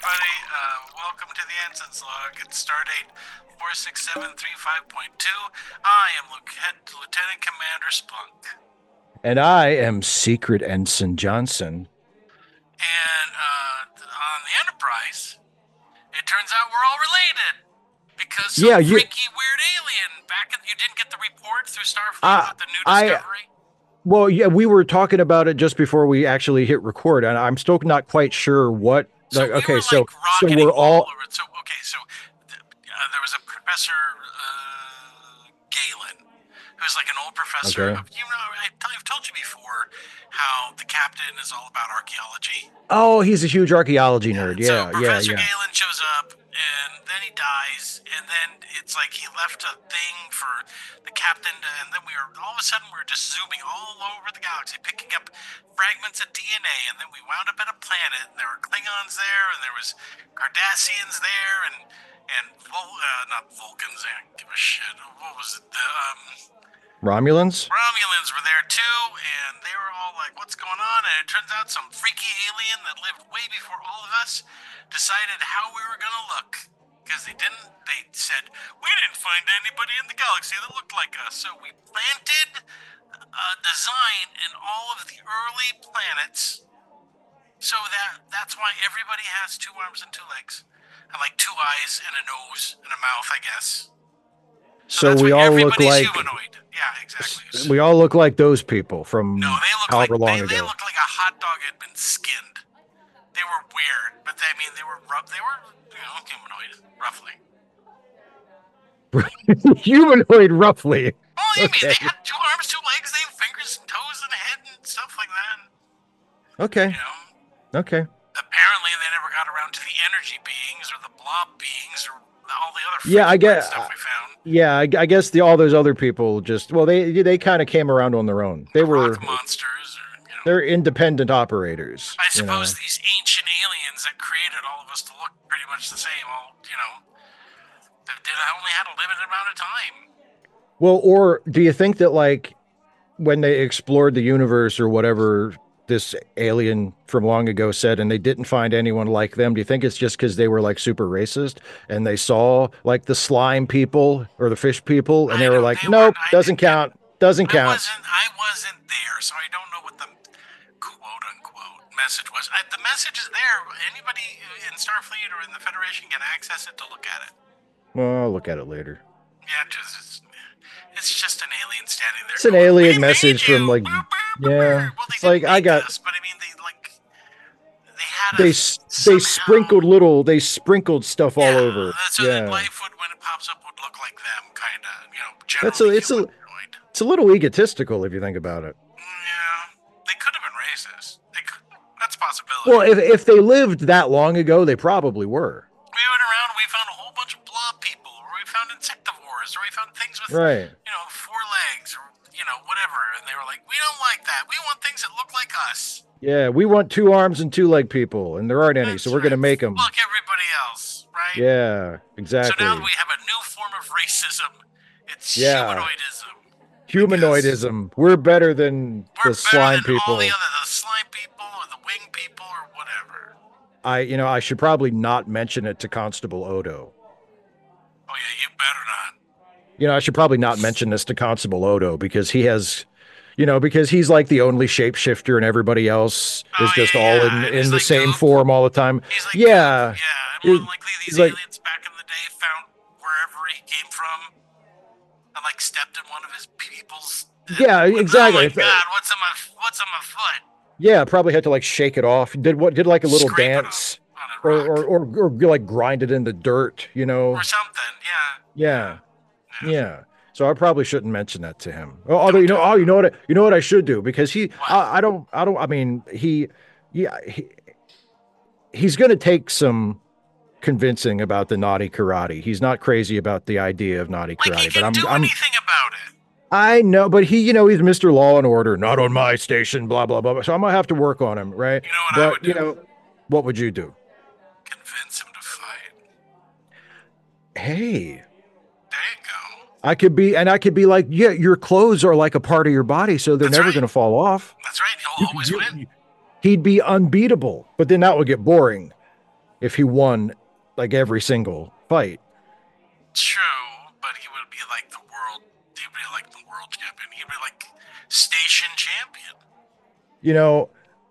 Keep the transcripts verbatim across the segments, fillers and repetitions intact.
everybody. Uh, welcome to the Ensign's Log. It's Stardate four six seven three five point two. I am Lieutenant Commander Splunk. And I am Secret Ensign Johnson. And uh, on the Enterprise, it turns out we're all related. Because some yeah, you, freaky, weird alien back in, you didn't get the report through Starfleet uh, with the new discovery? I, well, yeah, we were talking about it just before we actually hit record, and I'm still not quite sure what. So like, we okay, were, so like, so we're all. all over. So okay, so th- uh, there was a Professor uh, Galen, who's like an old professor. Okay. Of, you know, I, I've told you before how the captain is all about archaeology. Oh, he's a huge archaeology nerd. Yeah, so yeah, Professor yeah. Galen shows up, and then he dies, and then it's like he left a thing for the captain to, and then we were all of a sudden we were just zooming all over the galaxy, picking up fragments of D N A, and then we wound up at a planet, and there were Klingons there, and there was Cardassians there, and and Vul- uh, not Vulcans. I don't give a shit. What was it? The um. Romulans? Romulans were there too, and they were all like, what's going on? And it turns out some freaky alien that lived way before all of us decided how we were going to look. Because they didn't, they said, we didn't find anybody in the galaxy that looked like us. So we planted a design in all of the early planets so that that's why everybody has two arms and two legs. And like two eyes and a nose and a mouth, I guess. So, so we all look like humanoid. Yeah, exactly. We all look like those people from no, they look however like, long they, ago. They look like a hot dog had been skinned. They were weird, but they, I mean, they were they were you know humanoid, roughly. Humanoid, roughly. Oh, you okay. mean they had two arms, two legs, they had fingers and toes and a head and stuff like that. Okay. You know? Okay. Apparently, they never got around to the energy beings or the blob beings or all the other yeah, I guess stuff we found. Yeah, I, I guess the all those other people just well, they they kind of came around on their own. They the were rock monsters. Or, you know, they're independent operators. I suppose you know? These ancient aliens that created all of us to look pretty much the same. All you know, that did only had a limited amount of time. Well, or do you think that like when they explored the universe or whatever this alien from long ago said, and they didn't find anyone like them, do you think it's just because they were like super racist and they saw like the slime people or the fish people and they were like, they nope, doesn't count, doesn't I count. Wasn't, I wasn't there, so I don't know what the quote unquote message was. I, the message is there. Anybody in Starfleet or in the Federation can access it to look at it. Well, I'll look at it later. Yeah, just it's, it's just an alien standing there. It's an going, alien message from like, boop, boop, boop, yeah. Well, it's like I got. Us, but I mean, they like they had. They us they sprinkled little. They sprinkled stuff yeah, all over. So yeah. that life would, when it pops up, would look like them, kind of. You know, that's a. It's a. It's a little egotistical if you think about it. Yeah, they could have been racist. They could. That's a possibility. Well, if if they lived that long ago, they probably were. We went around. We found a whole bunch of blob people, or we found insectivores, or we found things with, right. you know, four legs, or you know, whatever. And they were like, "We don't like that. We want things that look like us." Yeah, we want two arms and two leg people, and there aren't any, That's so we're right. gonna make them. Look, everybody else, right? Yeah, exactly. So now we have a new form of racism. It's yeah. humanoidism. Humanoidism. We're better than we're the slime better than people. All the other, the slime people, or the wing people, or whatever. I, you know, I should probably not mention it to Constable Odo. Oh yeah, you better not. You know, I should probably not mention this to Constable Odo because he has, you know, because he's like the only shapeshifter and everybody else oh, is just yeah, all yeah. in, in the like same Goop. form all the time. He's like yeah. Goop. Yeah. And more likely these like, aliens back in the day found wherever he came from and like stepped in one of his people's. Yeah, exactly. Oh my God, what's on my what's on my foot? Yeah, probably had to like shake it off. Did what? Did like a little Scrape dance, or, or or or like grind it in the dirt, you know, or something. Yeah. Yeah. Yeah. yeah. So I probably shouldn't mention that to him. Although you know, oh, you know what? You know what I should do because he, I, I don't, I don't. I mean, he, yeah, he, he's going to take some convincing about the naughty karate. He's not crazy about the idea of naughty karate, like he but can I'm, do I'm, anything about it. I know, but he, you know, he's Mister Law and Order, not on my station, blah, blah, blah. So I'm going to have to work on him, right? You know what but, I would do? You know, what would you do? Convince him to fight. Hey. There you go. I could be, and I could be like, yeah, your clothes are like a part of your body, so they're That's never right. going to fall off. That's right. He'll always you, win. He'd be unbeatable, but then that would get boring. if he won like every single fight. True, but he would be like the world. He would be like the world champion. He'd be like station champion. You know,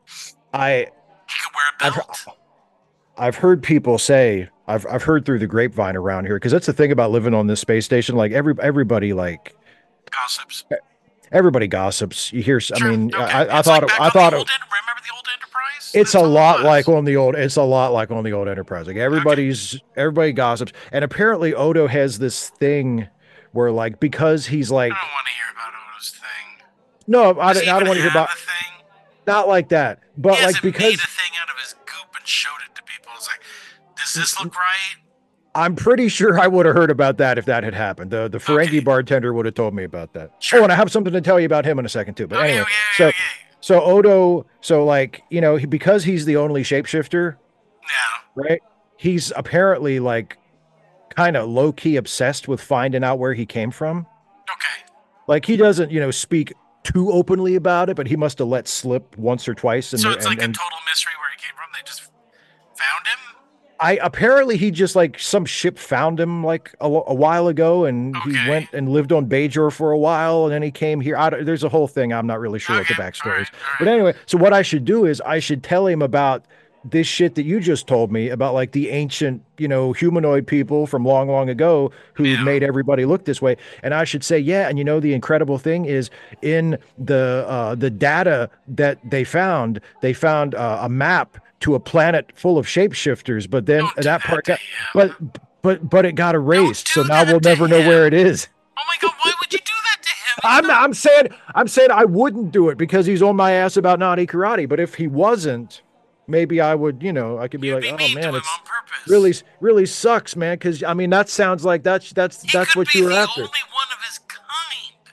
I He could wear a I've belt. I've heard people say I've I've heard through the grapevine around here because that's the thing about living on this space station. Like every everybody like Gossips. everybody gossips. You hear, I Sure. mean, Okay. I, I It's thought, like back I on thought the it, old. En- remember the old Enterprise? it's That's a all it lot was. like on the old, it's a lot like on the old Enterprise. Like everybody's, everybody gossips. And apparently Odo has this thing where like, because he's I like, don't want to hear about Odo's thing. no, I, Does don't- he I don't even want to hear have about, a thing? not like that, He but like, hasn't because made a thing out of his goop and showed it to people. It's like, does this look right? I'm pretty sure I would have heard about that if that had happened. The, the Ferengi Okay. bartender would have told me about that. Sure. Oh, and I have something to tell you about him in a second too. But Okay, anyway, okay, so, okay. so Odo, so like, you know, he, because he's the only shapeshifter, Yeah. right? He's apparently like kind of low key obsessed with finding out where he came from. Okay. Like he doesn't, you know, speak too openly about it, but he must have let slip once or twice. And, So it's and, like and a total mystery where he came from. They just found him. I apparently he just like some ship found him like a, a while ago, and he Okay. went and lived on Bajor for a while, and then he came here. I, don't- there's a whole thing. I'm not really sure Okay. what the backstory All is. right. All right. But anyway, so what I should do is I should tell him about this shit that you just told me about, like the ancient, you know, humanoid people from long, long ago who Yeah. made everybody look this way. And I should say, yeah. And you know, the incredible thing is in the uh, the data that they found, they found uh, a map to a planet full of shapeshifters. But then Don't do that that part to got, him. but but but it got erased. So do now that we'll to never know him. where it is. Oh my god! Why would you do that to him? He's I'm not- I'm saying I'm saying I wouldn't do it because he's on my ass about naughty karate. But if he wasn't, maybe I would, you know, I could be You'd like, be oh mean to man, him it's on purpose. really really sucks, man. Because I mean, that sounds like that's that's He that's could what be you were the after. only one of his kind.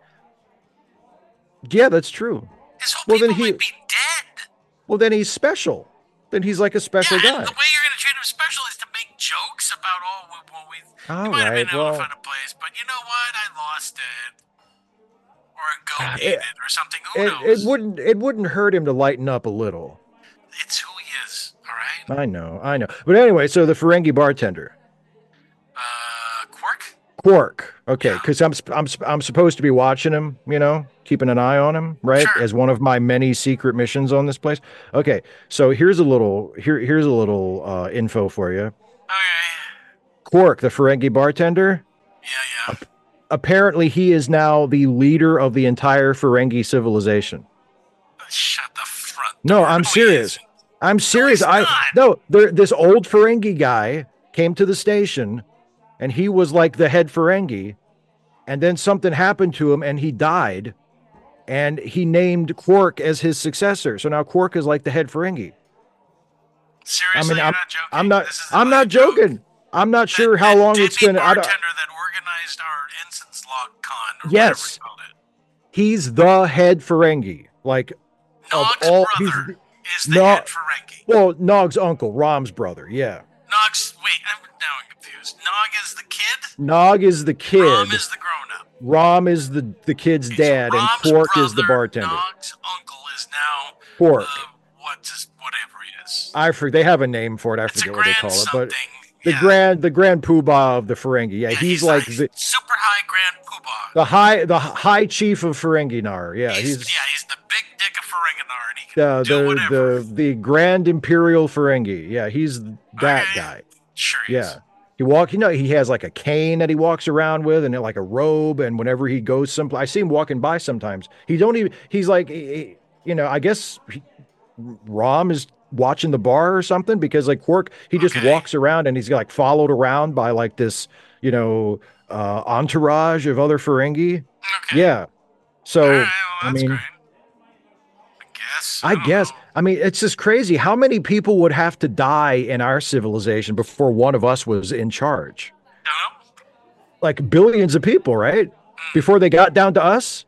Yeah, that's true. His whole Well, then people he- might be dead. Well, then he's special. Then he's like a special yeah, guy. and the way you're gonna treat him special is to make jokes about all we, what we. All He might have right, been able well- to find a place, but you know what? I lost it, or a goat It- ate it, or something. Who It, knows? it wouldn't it wouldn't hurt him to lighten up a little. It's who he is. All right. I know, I know. But anyway, so the Ferengi bartender, Uh, Quark. Quark. Okay, Yeah. because I'm sp- I'm sp- I'm supposed to be watching him, you know, keeping an eye on him, right? Sure. As one of my many secret missions on this place. Okay, so here's a little here here's a little uh, info for you. Okay. Quark, the Ferengi bartender. Yeah, yeah. Apparently, he is now the leader of the entire Ferengi civilization. Shut the front. No, door. I'm he serious. isn't. I'm serious. he's I not. no, there, this old Ferengi guy came to the station, and he was like the head Ferengi, and then something happened to him, and he died, and he named Quark as his successor. So now Quark is like the head Ferengi. Seriously, you're I'm- not joking. I'm not. This is I'm like a not joke. joking. I'm not sure That- how that long it's deadbeat gonna. I don't, bartender that organized our incense log con. Or Yes. whatever we called it. he's the head Ferengi. Like of Nog's all, he's brother is the No- head Ferengi. well, Nog's uncle, Rom's brother. Yeah, Nog's wait, I'm now I'm confused. Nog is the kid. Nog is the kid. Rom is the grown up. Rom is the the kid's dad, and Quark is the bartender. Nog's uncle is now Quark. uh, what's his, whatever he is. I forget. They have a name for it. I It's a forget what they grand call it, something. but the yeah. grand the grand poobah of the Ferengi. Yeah, Yeah, he's, like the the, super high grand poobah. the high the high chief of Ferenginar. Yeah, he's, he's yeah, he's the big dick of Ferenginar, and he can uh, do the whatever. the the grand imperial Ferengi. Yeah, he's that Okay. guy. Sure, he is. Yeah. He walk, you know, he has like a cane that he walks around with, and like a robe. And whenever he goes someplace, I see him walking by sometimes. He don't even. He's like, he- he- you know, I guess he, Rom is watching the bar or something because like Quark, he just Okay. walks around and he's like followed around by like this, you know, uh, entourage of other Ferengi. Okay. Yeah. So All right, well, I that's mean, great. I guess. I don't guess. know. I mean, it's just crazy. How many people would have to die in our civilization before one of us was in charge? Don't know. Like billions of people, right? Before they got down to us.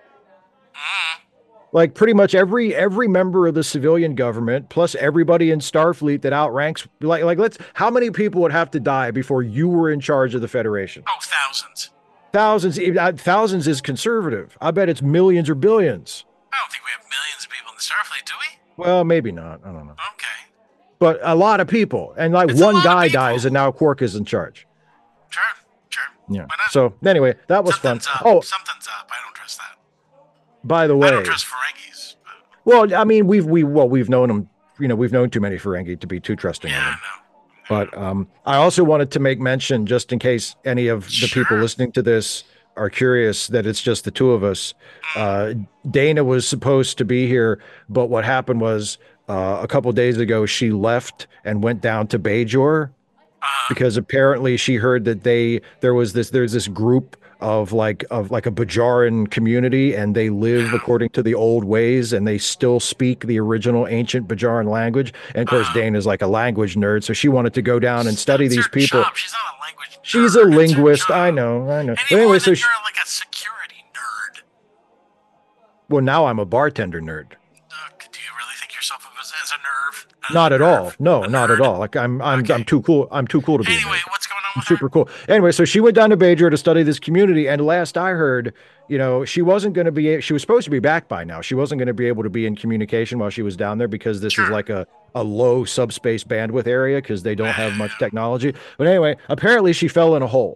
Mm. Like pretty much every every member of the civilian government, plus everybody in Starfleet that outranks, like like let's how many people would have to die before you were in charge of the Federation? Oh, thousands. Thousands, even- uh, thousands is conservative. I bet it's millions or billions. I don't think we have millions of people in the Starfleet, do we? Well, maybe not. I don't know. Okay. but a lot of people, and like It's a one lot of guy people. dies, and now Quark is in charge. Sure, sure. Yeah. Why not? So anyway, that was fun. Something's up. Oh, Something's up. I don't trust that. by the I don't way, trust Ferengis. But well, I mean, we've we well we've known him. You know, we've known too many Ferengi to be too trusting of yeah, I them. know. But um, I also wanted to make mention, just in case any of the people Sure. listening to this are curious, that it's just the two of us. Uh, Dana was supposed to be here, but what happened was uh, a couple days ago she left and went down to Bajor Uh, because apparently she heard that they there was this there's this group of like of like a Bajaran community, and they live Yeah. according to the old ways, and they still speak the original ancient Bajaran language. And of course, Uh-huh. Dana's like a language nerd, so she wanted to go down and study That's these her people. job. She's not a language nerd. She's a It's her linguist. I job. know, I know. Any But anyway, more so than she, you're like a security nerd. well, now I'm a bartender nerd. Uh, do you really think yourself as, as a nerve? As Not a at nerve? all. No, A not at nerd? all. Like I'm, I'm, Okay. I'm too cool. I'm too cool to be a Anyway, nerd. what's going on with Super her? cool. Anyway, so she went down to Bajor to study this community, and last I heard, you know, she wasn't going to be. She was supposed to be back by now. She wasn't going to be able to be in communication while she was down there because this Sure. is like a a low subspace bandwidth area because they don't have much Yeah. technology. But anyway, apparently she fell in a hole.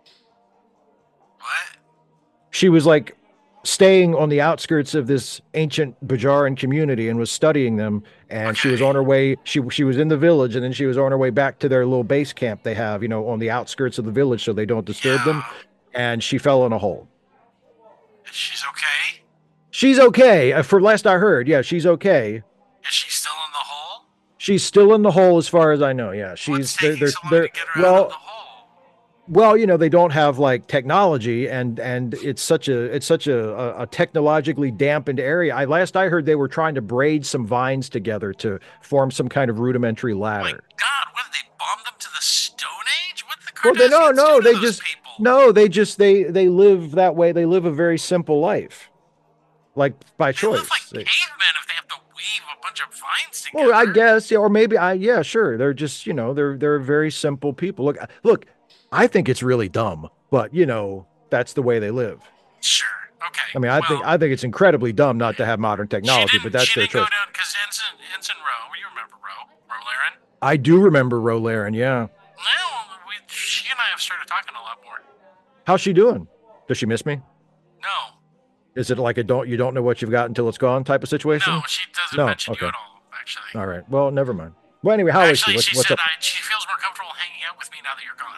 What? She was like staying on the outskirts of this ancient Bajaran community and was studying them. And she was Okay. on her way. She she was in the village, and then she was on her way back to their little base camp they have, you know, on the outskirts of the village, so they don't disturb them. Yeah. And she fell in a hole. She's okay? She's okay. Uh, For last I heard, yeah, she's okay. Is she still in the hole? She's still in the hole, as far as I know. Yeah, What's she's they're, taking they're, so long they're to get her out well. of the hole? Well, you know, they don't have like technology, and and it's such a it's such a, a, a technologically dampened area. I last I heard they were trying to braid some vines together to form some kind of rudimentary Oh my ladder. God, what did they bomb them to the Stone Age? What the Well, they no, Kardashians no, do to they those just people? no, they just they they live that way. They live a very simple life, like by They live choice. like They- cavemen if they have to weave a bunch of vines together. Well, I guess, yeah, or maybe I, yeah, sure. They're just, you know, they're they're very simple people. Look, look, I think it's really dumb, but you know, that's the way they live. Sure. Okay. I mean, I well, think I think it's incredibly dumb not to have modern she technology, didn't, but that's she their didn't go choice. down because Ensign, Ensign Rowe, you remember Rowe, Rowe Laren? I do remember Rolaren, yeah. Well, we, she and I have started talking a lot more. How's she doing? Does she miss me? No, Is it like a don't you don't know what you've got until it's gone type of situation? no, she doesn't No, mention okay. you at all, actually. All right. Well, never mind. Well, anyway, how is actually, she? What's, she what's said up? I, she feels more comfortable hanging out with me now that you're gone.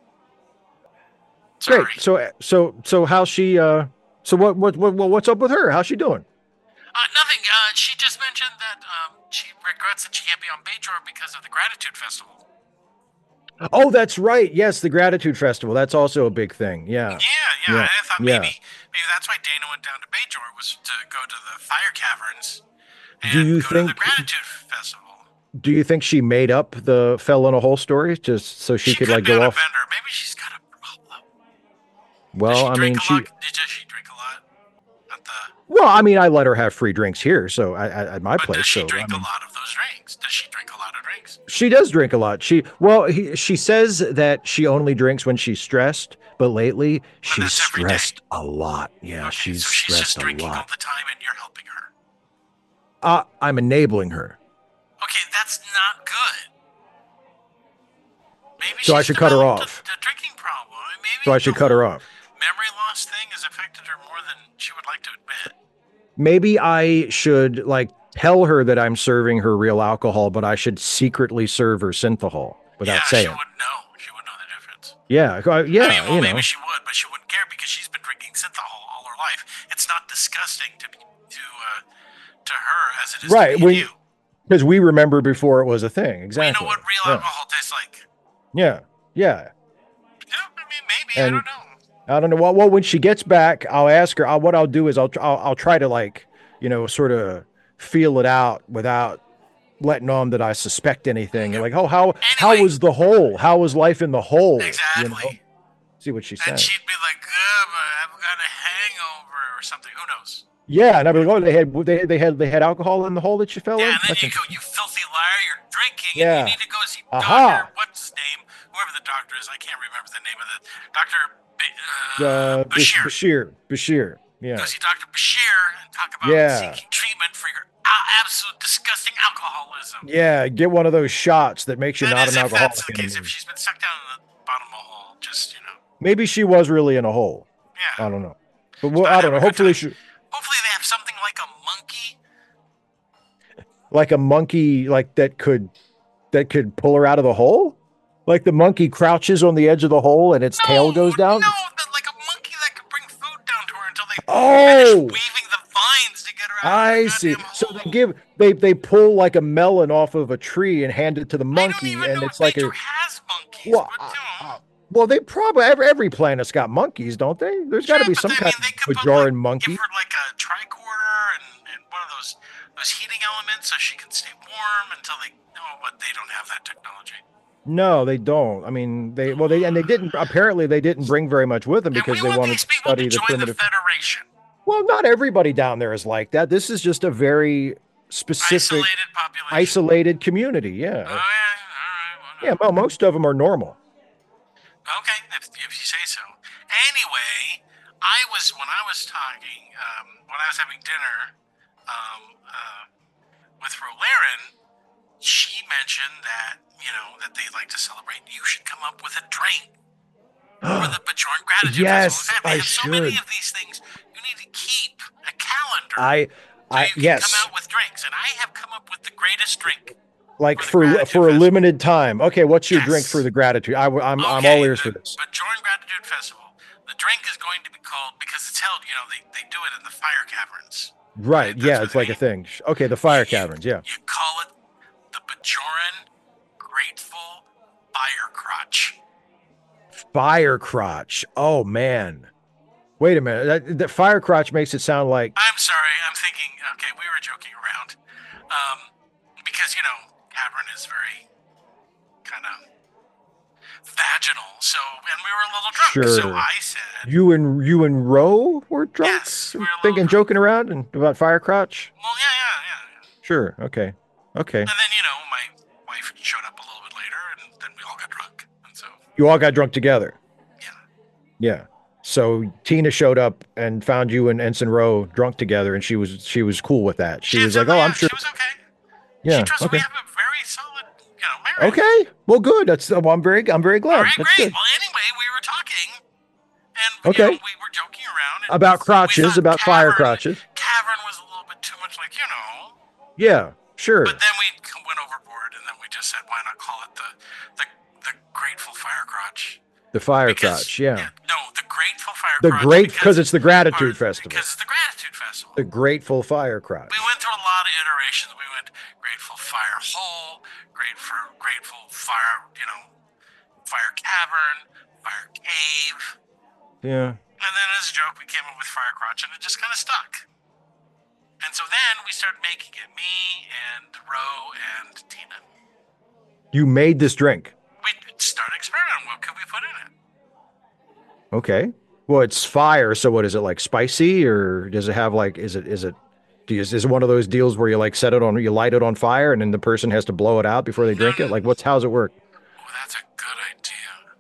Sorry. Great. So so so how's she uh so what what what what- what's up with her? How's she doing? Uh, nothing. Uh, she just mentioned that um, she regrets that she can't be on Bajor because of the Gratitude Festival. Oh, that's right. Yes, the Gratitude Festival. That's also a big thing. Yeah. Yeah, yeah. Yeah, I thought yeah. maybe maybe that's why Dana went down to Bajor was to go to the fire caverns and Do you go to think- the Gratitude Festival. Do you think she made up the fell in a hole story just so she, could like be go on a off? bender. Maybe she's got a problem. Well, Does she I drink mean, a she. lot? Did she drink a lot at the? Well, I mean, I let her have free drinks here, so I, I, at my But place. does she so drink I mean, a lot of those drinks? Does she drink a lot of drinks? she does drink a lot. She well, he, she says that she only drinks when she's stressed, but lately she's that's every day. stressed a lot. Yeah, Okay, she's so she's just stressed a drinking all lot. the time, and you're helping her. Uh, I'm enabling her. Okay, that's not good. Maybe So I she's should cut her developed off. A, a drinking problem. Maybe So I should the cut her whole off. Memory loss thing has affected her more than she would like to admit. Maybe I should like tell her that I'm serving her real alcohol, but I should secretly serve her synthahol without yeah, saying. she wouldn't know. She wouldn't know the difference. Yeah, uh, yeah, I mean, well, you maybe know. she would, but she wouldn't care because she's been drinking synthahol all her life. It's not disgusting to be- to uh, to her as it is Right, to me when- and you. Because we remember before it was a thing. Well, you Exactly. know what real yeah. alcohol tastes like? yeah, yeah. Yeah, I mean, maybe. And- I don't know. I don't know. Well, well, when she gets back, I'll ask her. I'll, what I'll do is I'll, I'll I'll try to like, you know, sort of feel it out without letting on that I suspect anything. Like, oh, how how Anyway. was the hole? How was life in the hole? You Exactly. know? See what she And says. she'd be like, "Uh, but I've got a hangover or something. Who knows?" Yeah, and I'd be like, oh, they had they they had they had alcohol in the hole that she fell Yeah, in. and then That's you go, interesting. "You filthy liar! You're drinking, Yeah. and you need to go see Aha. Doctor What's his name? Whoever the doctor is, I can't remember the name of the Doctor B- uh, Uh, Bish- Bashir. Bashir. Bashir. Yeah. Go see Doctor Bashir and talk about Yeah. seeking treatment for your a- absolute disgusting alcoholism. Yeah, get one of those shots that makes you That not is an if that's alcoholic the case. anymore. If she's been sucked down in the bottom of a hole, just, you know. Maybe she was really in a hole. Yeah. I don't know. But well, Not I don't know. having a good Hopefully time. she Hopefully they have something like a monkey. like a monkey like that could that could pull her out of the hole? Like the monkey crouches on the edge of the hole and its No, tail goes down? no, but like a monkey that could bring food down to her until they Oh! finish weaving the vines to get her out I of the see. goddamn So hole. they give they they pull like a melon off of a tree and hand it to the I don't monkey, even and know it's if like nature a has monkeys, well, but you know. uh, uh, well, they probably every, every planet's got monkeys, don't they? There's got to Yeah, be but some I kind mean, they of could put, Bajoran like, monkey. give her like a tricorder and, and one of those those heating elements so she can stay warm until they. Oh, but they don't have that technology. No, they don't. I mean, they well, they and they didn't. Apparently, they didn't bring very much with them And because we they want wanted these to people study to the join primitive. the Federation. Well, not everybody down there is like that. This is just a very specific, Isolated population. isolated community. Oh, yeah, Yeah, all right, whatever. yeah. Well, most of them are normal. Okay, if, if you say so. Anyway, I was when I was talking um, when I was having dinner um, uh, with Rolaren, she mentioned that you know that they like to celebrate. You should come up with a drink for the Bajoran Gratitude Yes, Festival. In fact, they I have so many should. of these things. You need to keep a calendar I, so I you can yes. come out with drinks, and I have come up with the greatest drink. Like for for the Gratitude for a Festival. limited time. Okay, what's your drink Yes. for the gratitude? I, am I'm Okay, all ears the for this. Bajoran Gratitude Festival. The drink is going to be called because it's held. You know, they, they do it in the fire caverns. Right? That's Yeah, what it's like they- a thing. Okay, the fire You- caverns. Yeah, You call it the Bajoran Grateful Fire Crotch. fire crotch. Oh man, wait a minute. That, that fire crotch makes it sound like I'm sorry. I'm thinking. Okay, we were joking around, um, because you know, cavern is very kind of vaginal. So, and we were a little drunk. So Sure. I said, you and you and Ro were drunk, Yes, we were a little thinking, drunk. joking around and about fire crotch. well, yeah, yeah, yeah, yeah. Sure. Okay. Okay. And then you know, my wife showed up a little bit later, and then we all got drunk. And so, You all got drunk together. yeah. Yeah. So Tina showed up and found you and Ensign Ro drunk together, and she was she was cool with that. She had was like, some- "Oh, yeah, I'm sure." She was okay. Yeah. She trusted Okay. we have a very solid, you know, marriage. Okay. Well, good. That's well, I'm very I'm very glad. All right, That's great. good. Well, anyway, we were talking, and Okay. you know, we were joking around and About we crotches, thought about fire cavern- crotches. Cavern was a little bit too much, like you know. Yeah. Sure. But then we c- went overboard, and then we just said, why not call it the the, the Grateful Fire Crotch? The fire Because- crotch. Yeah. No, the Grateful Fire The Crotch. great because it's the gratitude or- festival. Because it's the Gratitude Festival. The grateful fire crotch. We went through a lot of iterations. We went Grateful Fire Hole, Grateful Grateful Fire, you know, Fire Cavern, Fire Cave, Yeah. and then as a joke, we came up with Fire Crotch, and it just kind of stuck. And so then we started making it, me and Ro and Tina. You made this drink. We started experimenting. What could we put in it? Okay. Well, it's fire, so what is it, like spicy, or does it have like is it is it do you, is it one of those deals where you like set it on you light it on fire and then the person has to blow it out before they drink it? Like what's how's it work? Oh, that's a good idea.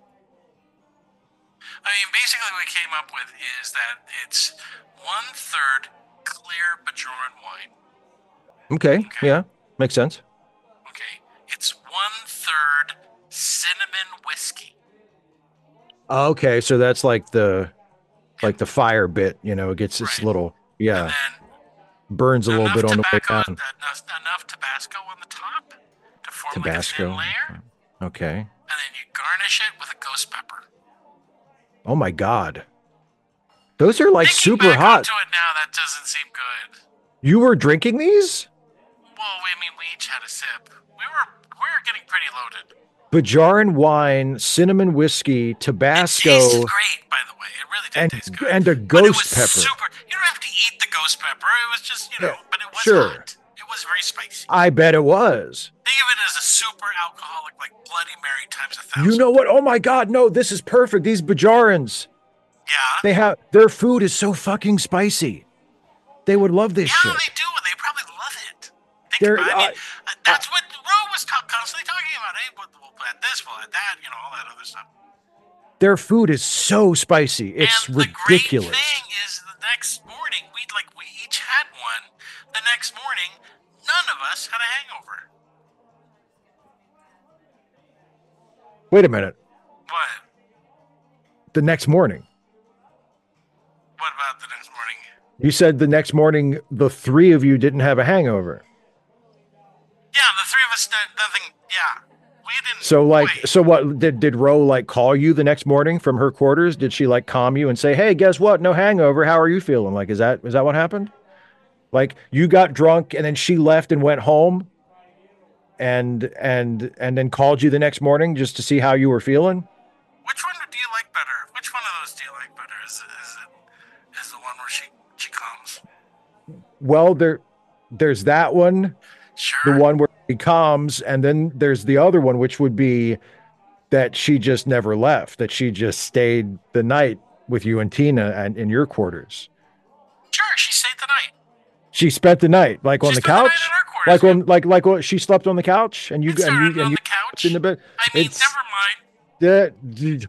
I mean, basically, what we came up with is that it's one third clear Bajoran wine. Okay. Okay. Yeah. Makes sense. Okay, it's one third cinnamon whiskey. Okay, so that's like the like the fire bit, you know, it gets its Right. little yeah, And then burns a little enough bit on the way tobacco, down. enough, enough Tabasco on the top to form Tabasco. like a thin layer, Okay. and then you garnish it with a ghost pepper. Oh my god. Those are like Thinking super back hot. onto it now, that doesn't seem good. You were drinking these? Well, I mean, we each had a sip. We were we were getting pretty loaded. Bajoran wine, cinnamon whiskey, It Tabasco, tasted great, by the way. It really did and taste good. and a But it was ghost pepper. super. You don't have to eat the ghost pepper. It was just, you know, Yeah, but it was sure. hot. It was very spicy. I bet it was. Think of it as a super alcoholic, like Bloody Mary times a thousand. You know what? Oh my god, no, this is perfect. These Bajarans. Yeah. They have their food is so fucking spicy. They would love this Yeah, shit. they do. They probably love it. Think They're, about it. I mean, uh, uh, that's what Ro was ta- constantly talking about. Hey, we'll, we'll add this, we'll add that, you know, all that other stuff. Their food is so spicy. It's and ridiculous. the great thing is the next morning, we like we each had one. The next morning, none none of us had a hangover. Wait a minute. What? The next morning. What about the next morning? You said the next morning the three of you didn't have a hangover. Yeah, the three of us did nothing. Yeah. We didn't. So like, wait. so what did, did Ro like call you the next morning from her quarters? Did she like calm you and say, hey, guess what? No hangover. How are you feeling? Like, is that, is that what happened? Like you got drunk and then she left and went home and, and, and then called you the next morning just to see how you were feeling? Which one do you like better? Which one of those do you like better? Is it, is it, is the one where she, she comes? Well, there, there's that one. Sure. The one where he comes, and then there's the other one, which would be that she just never left, that she just stayed the night with you and Tina and in your quarters. Sure, she stayed the night. She spent the night, like She on the spent the night couch, in our quarters. like on, like, like what she slept on the couch, and you It and started you on and you the couch. in the bed. I mean, It's never mind. that.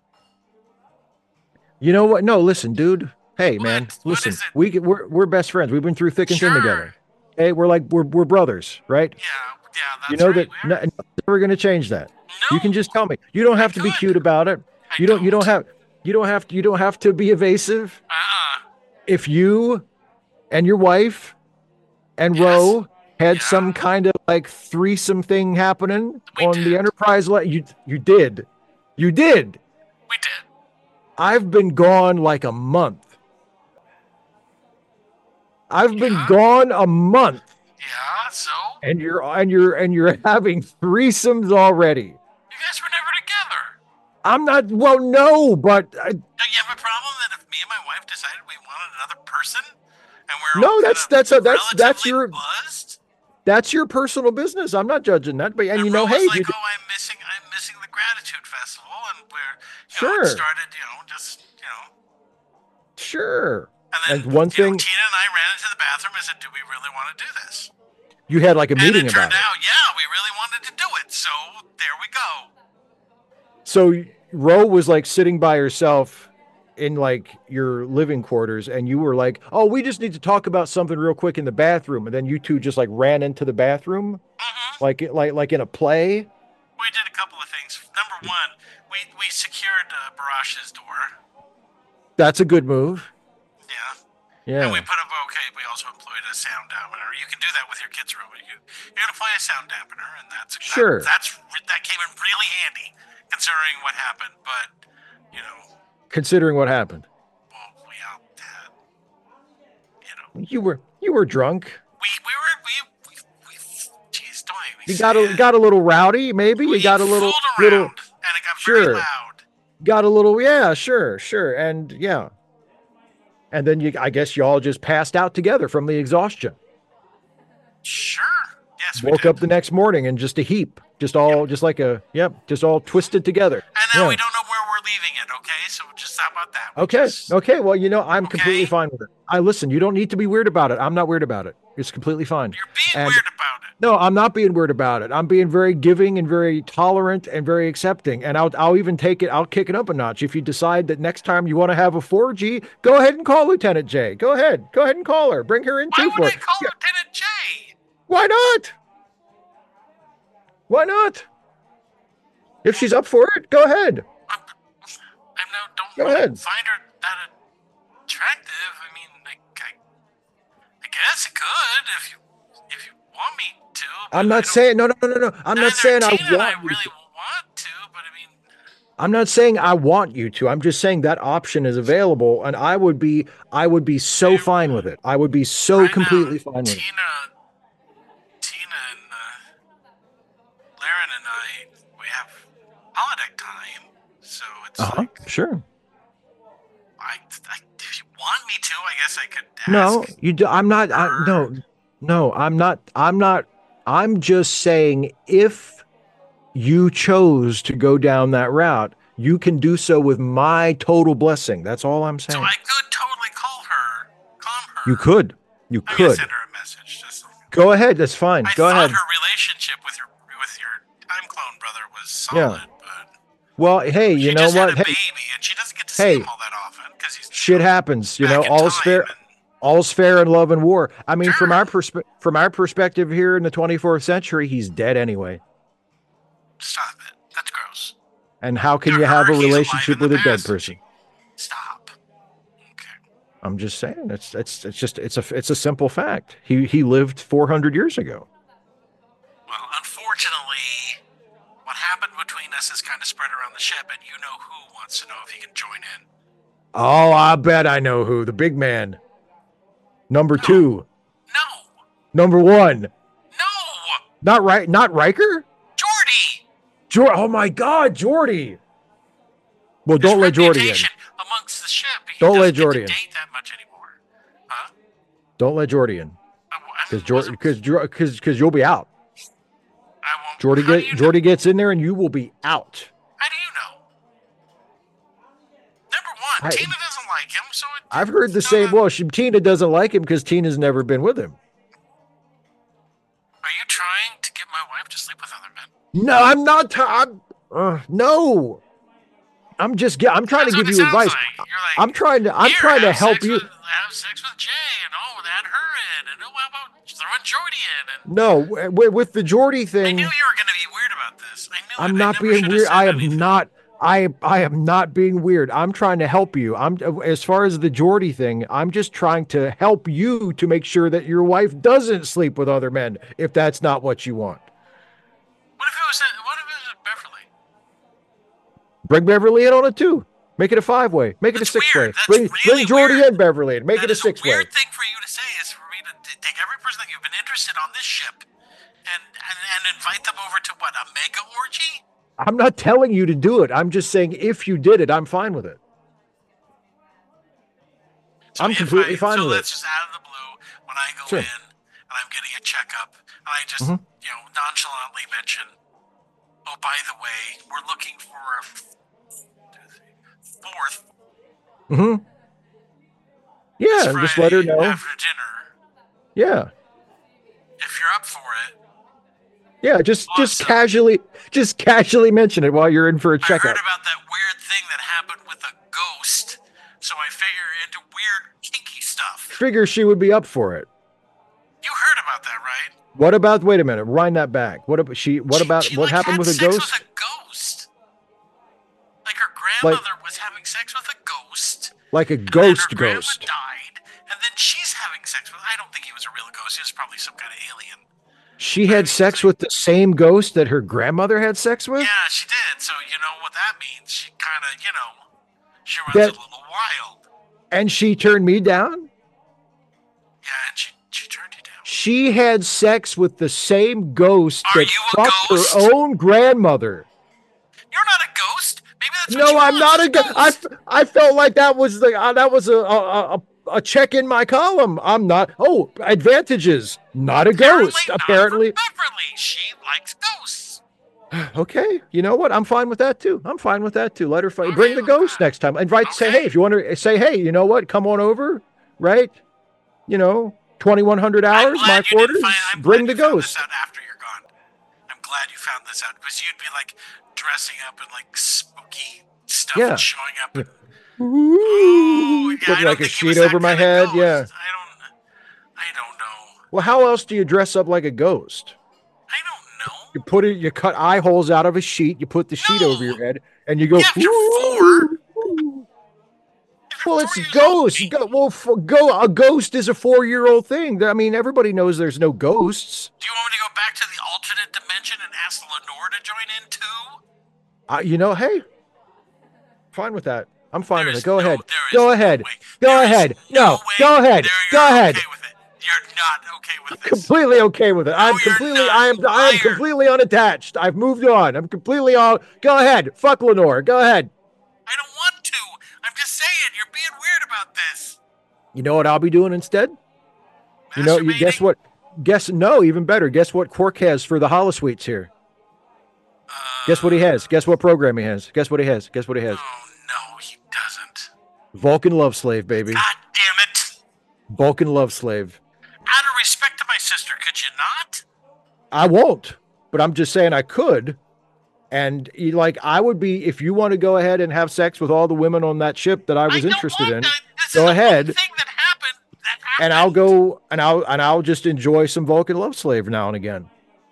You know what? No, listen, dude. Hey, What? man, What listen. is it? We get- we're we're best friends. We've been through thick and thin Sure. together. Hey, we're like we're we're brothers, right? Yeah, yeah, that's You know right. that we no, are. nothing's ever going to change that. No, You can just tell me. You don't have to be could. cute about it. I You don't. You don't have. You don't have to. You don't have to be evasive. Uh-uh. If you and your wife and Yes. Ro had Yeah. some kind of like threesome thing happening We on the did. Enterprise, le- you you did, you did. We did. I've been gone like a month. I've been Yeah. gone a month, Yeah, so? and you're and you're and you're having threesomes already. You guys were never together. I'm not. Well, no, but I, Don't you have a problem that if me and my wife decided we wanted another person and we're No, all that's- kind of that's a- that's- that's relatively your- buzzed? that's your personal business. I'm not judging that, but and And you know, Ro hey, was you like, oh, I'm missing, I'm missing the gratitude festival, and we're, you Sure. know, it started, you know, just, you know, sure. and then And one you know, thing- Tina and I ran into the bathroom and said, do we really want to do this? You had like a And meeting it about turned it. out, yeah, we really wanted to do it, so there we go. So Ro was like sitting by herself in like your living quarters, and you were like, "Oh, we just need to talk about something real quick in the bathroom." And then you two just like ran into the bathroom, Mm-hmm. like like like in a play. We did a couple of things. Number one, we, we secured uh, Barash's door. That's a good move. Yeah. Yeah. And we put up, okay, we also employed a sound dampener. You can do that with your kids' room. You, you're going to play a sound dampener, and that's Sure. That, that's that came in really handy considering what happened. But, you know, Considering what happened, well, we all had, you know, you were you were drunk. we we were we we, we geez, don't make me You say got a it. got a little rowdy, maybe. We You got a little fooled little around, and it got Sure. very loud. got a little yeah, sure, sure, and yeah. And then you, I guess y'all just passed out together from the exhaustion. Sure. Yes, we Woke did. up the next morning in just a heap, just all, just like a, yep, just all twisted together. And now Yeah. we don't know where we're leaving it, okay? So just how about that? We Okay, just- okay. Well, you know, I'm Okay. completely fine with it. I listen. You don't need to be weird about it. I'm not weird about it. It's completely fine. You're being And- weird about it. No, I'm not being weird about it. I'm being very giving and very tolerant and very accepting. And I'll, I'll even take it. I'll kick it up a notch. If you decide that next time you want to have a four G, go ahead and call Lieutenant J. Go ahead. Go ahead and call her. Bring her in Why too would for I it. call Yeah. Lieutenant J? Why not? Why not? If she's up for it, go ahead. I'm, I'm now don't Go wanna ahead. find her that attractive. I mean, I, I, I guess it could if you if you want me to. but I'm I not don't- saying no, no, no, no, no. I'm neither not saying I Tina and I want you really to. want to, but I mean, I'm not saying I want you to. I'm just saying that option is available, and I would be, I would be so You- fine with it. I would be so right completely now, fine with it. Tina, Tina and uh, Laren and I, we have holodeck time, so it's Uh huh. like Sure. I, I, if you want me to, I guess I could ask. No, you do. I'm not. I, no, no. I'm not. I'm not. I'm just saying if you chose to go down that route, you can do so with my total blessing. That's all I'm So saying. I could totally call her, calm her. You could. You I'm gonna could. send her a message. Just Go ahead. That's fine. I Go thought ahead. her relationship with your with your time clone brother was Yeah. solid, but Well, hey, she you know just what? had a Hey, baby, and she doesn't get to see Hey. him all that often because he's shit happens. You back know, in all's time, fair. and- All's fair in love and war. I mean, Sure. from our persp- from our perspective here in the twenty-fourth century, he's dead anyway. Stop it. That's gross. And how can To you have her, a he's alive relationship in the with a dead past. person? Stop. Okay. I'm just saying, it's it's it's just it's a it's a simple fact. He he lived four hundred years ago. Well, unfortunately, what happened between us is kind of spread around the ship, and you know who wants to know if he can join in. Oh, I bet I know who. The big man. Number No. two. No. Number one. No. Not right. Not Riker. Jordy. Jor. Oh my God, Jordy. Well, His don't let Jordy in. reputation amongst the ship. He Don't let doesn't get Jordy to in. date that much anymore. Huh? Don't let Jordy in, I, I because Jordy, wasn't- because because because you'll be out. I won't. Jordy how do get you Jordy know? gets in there, and you will be out. How do you know? Number one, I- Tina doesn't like him, so it, I've heard the it's same. not a- Well, she, Tina doesn't like him because Tina's never been with him. Are you trying to get my wife to sleep with other men? No, I'm not. T- I'm, uh, no, I'm just. ge- I'm trying That's to what give it you sounds advice. like. You're like, I'm trying to. I'm "Here, trying to have help sex you. With, have sex with Jay, and oh, add her in, and oh, how about throwing Jordy in? And No, w- with the Jordy I thing, knew you were going to be weird about this. I knew it. I'm I not never being should have weird. said I am anything. not. I I am not being weird. I'm trying to help you. I'm as far as the Jordy thing. I'm just trying to help you to make sure that your wife doesn't sleep with other men if that's not what you want. What if it was? What if it was Beverly? Bring Beverly in on it too. Make it a five way. Make it That's a six way. weird. That's Bring really bring Jordy weird. and Beverly in. Make That it a is six way. weird thing for you to say is for me to t- take every person that you've been interested on this ship and, and and invite them over to what, a mega orgy? I'm not telling you to do it. I'm just saying if you did it, I'm fine with it. So I'm if completely I, fine so with let's it. just out of the blue, when I go Sure. in and I'm getting a checkup, and I just Mhm. you know nonchalantly mention, oh, by the way, we're looking for a f- fourth. hmm Yeah, this and just let her Friday know. after dinner. Yeah. If you're up for it, Yeah, just just Awesome. casually just casually mention it while you're in for a I heard checkup. about that weird thing that happened with a ghost, so I figure into weird kinky stuff. Figure she would be up for it. You heard about that, right? What about wait a minute, wind that back. What about she what She- about she, what like, happened had with a sex ghost? With a ghost. Like her grandmother was having sex with a ghost. Like a and then ghost her grandma ghost. died, and then she's having sex with. I don't think he was a real ghost. He was probably some kind of alien. She had sex with the same ghost that her grandmother had sex with? Yeah, she did. So you know what that means. She kind of, you know, she runs That- a little wild. And she turned me down? Yeah, and she she turned you down. She had sex with the same ghost Are that you a fucked ghost? her own grandmother. You're not a ghost. Maybe that's what No, you I'm are, not a just ghost. I, f- I felt like that was the uh, that was a, a a a check in my column. I'm not. Oh, advantages. Not a ghost. not Apparently. for Beverly, she likes ghosts. Okay. You know what? I'm fine with that too. I'm fine with that too. Let her fight. Okay Bring the with ghost that. next time. Invite. Say Okay. hey. If you want to say hey. You know what? Come on over. Right. You know, twenty-one hundred I'm hours. glad My you didn't quarters. find- I'm Bring glad the you found ghost. This out after you're gone. I'm glad you found this out because you'd be like dressing up in like spooky stuff Yeah. and showing up. And, Ooh, oh, yeah, put I don't like a think he sheet was that over my kind of head. ghost. Yeah. I don't. I don't know. Well, how else do you dress up like a ghost? I don't know. You put it. You cut eye holes out of a sheet. You put the sheet No. over your head, and you go. Yeah, if you're "Ooh." If you're Well, four it's years ghosts. old, Go, well, for, go. A ghost is a four-year-old thing. I mean, everybody knows there's no ghosts. Do you want me to go back to the alternate dimension and ask Lenore to join in too? Uh, you know, hey, fine with that. I'm fine There with is it. Go no- ahead. there is Go no ahead. way. Go There is ahead. no No. way. Go ahead. There, Go you're ahead. Okay with it. You're not okay with this. Completely okay with it. I'm you're completely. not. I am. You I am liar. completely unattached. I've moved on. I'm completely on. Go ahead. Fuck Lenore. Go ahead. I don't want to. I'm just saying, you're being weird about this. You know what I'll be doing instead? You know, you guess Masturbating? what? Guess no, even better. Guess what Quark has for the holosuites here? Uh, Guess what he has? Guess what program he has? Guess what he has? Guess what he has? Oh no, he doesn't. Vulcan Love Slave, baby. God damn it! Vulcan Love Slave. Out of respect to my sister, could you not? I won't, but I'm just saying I could. And you, like, I would be, if you want to go ahead and have sex with all the women on that ship that I was don't interested want in, that. This go is ahead. The one thing that happened that and I'll go and I'll and I'll just enjoy some Vulcan Love Slave now and again.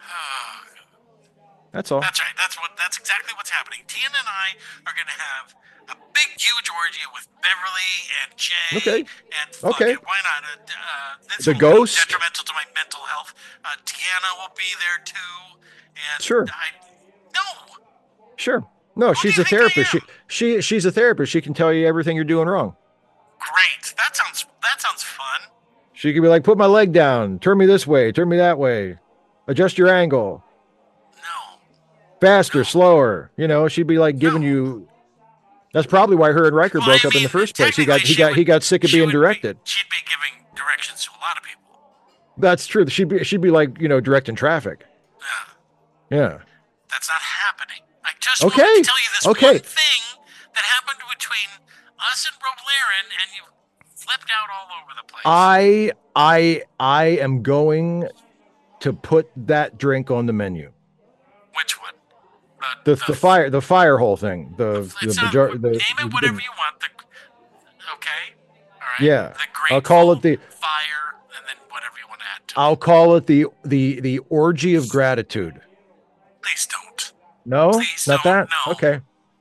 That's all. That's right. That's what. That's exactly what's happening. Tian and I are gonna have a big, huge orgy with Beverly and Jay. Okay. And fuck Okay. it, why not? Uh, uh, this The will ghost? be detrimental to my mental health. Uh, Tiana will be there too. And Sure. I, no. Sure. No, she's do a you think I therapist. She am? she she's a therapist. She can tell you everything you're doing wrong. Great. That sounds. That sounds fun. She could be like, put my leg down, turn me this way, turn me that way, adjust your angle, No. faster, No. slower. You know, she'd be like giving No. you. That's probably why her and Riker Well, broke I up in mean, the first place. He got technically he she got would- he got sick of she being would be- directed. she'd be giving directions to a lot of people. That's true. She'd be she'd be like, you know, directing traffic. Yeah. Yeah. That's not happening. I just Okay. wanted to tell you this Okay. one thing that happened between us and Rob Laren, and you flipped out all over the place. I I I am going to put that drink on the menu. Which one? The the fire the fire hole thing. The the, It's not, major- the name it the- whatever you want. The, okay. All right. Yeah. The grateful, I'll call it the fire, and then whatever you want to add to I'll call it the the the orgy of gratitude. it. Please don't. No, Please not don't, that. no. Okay.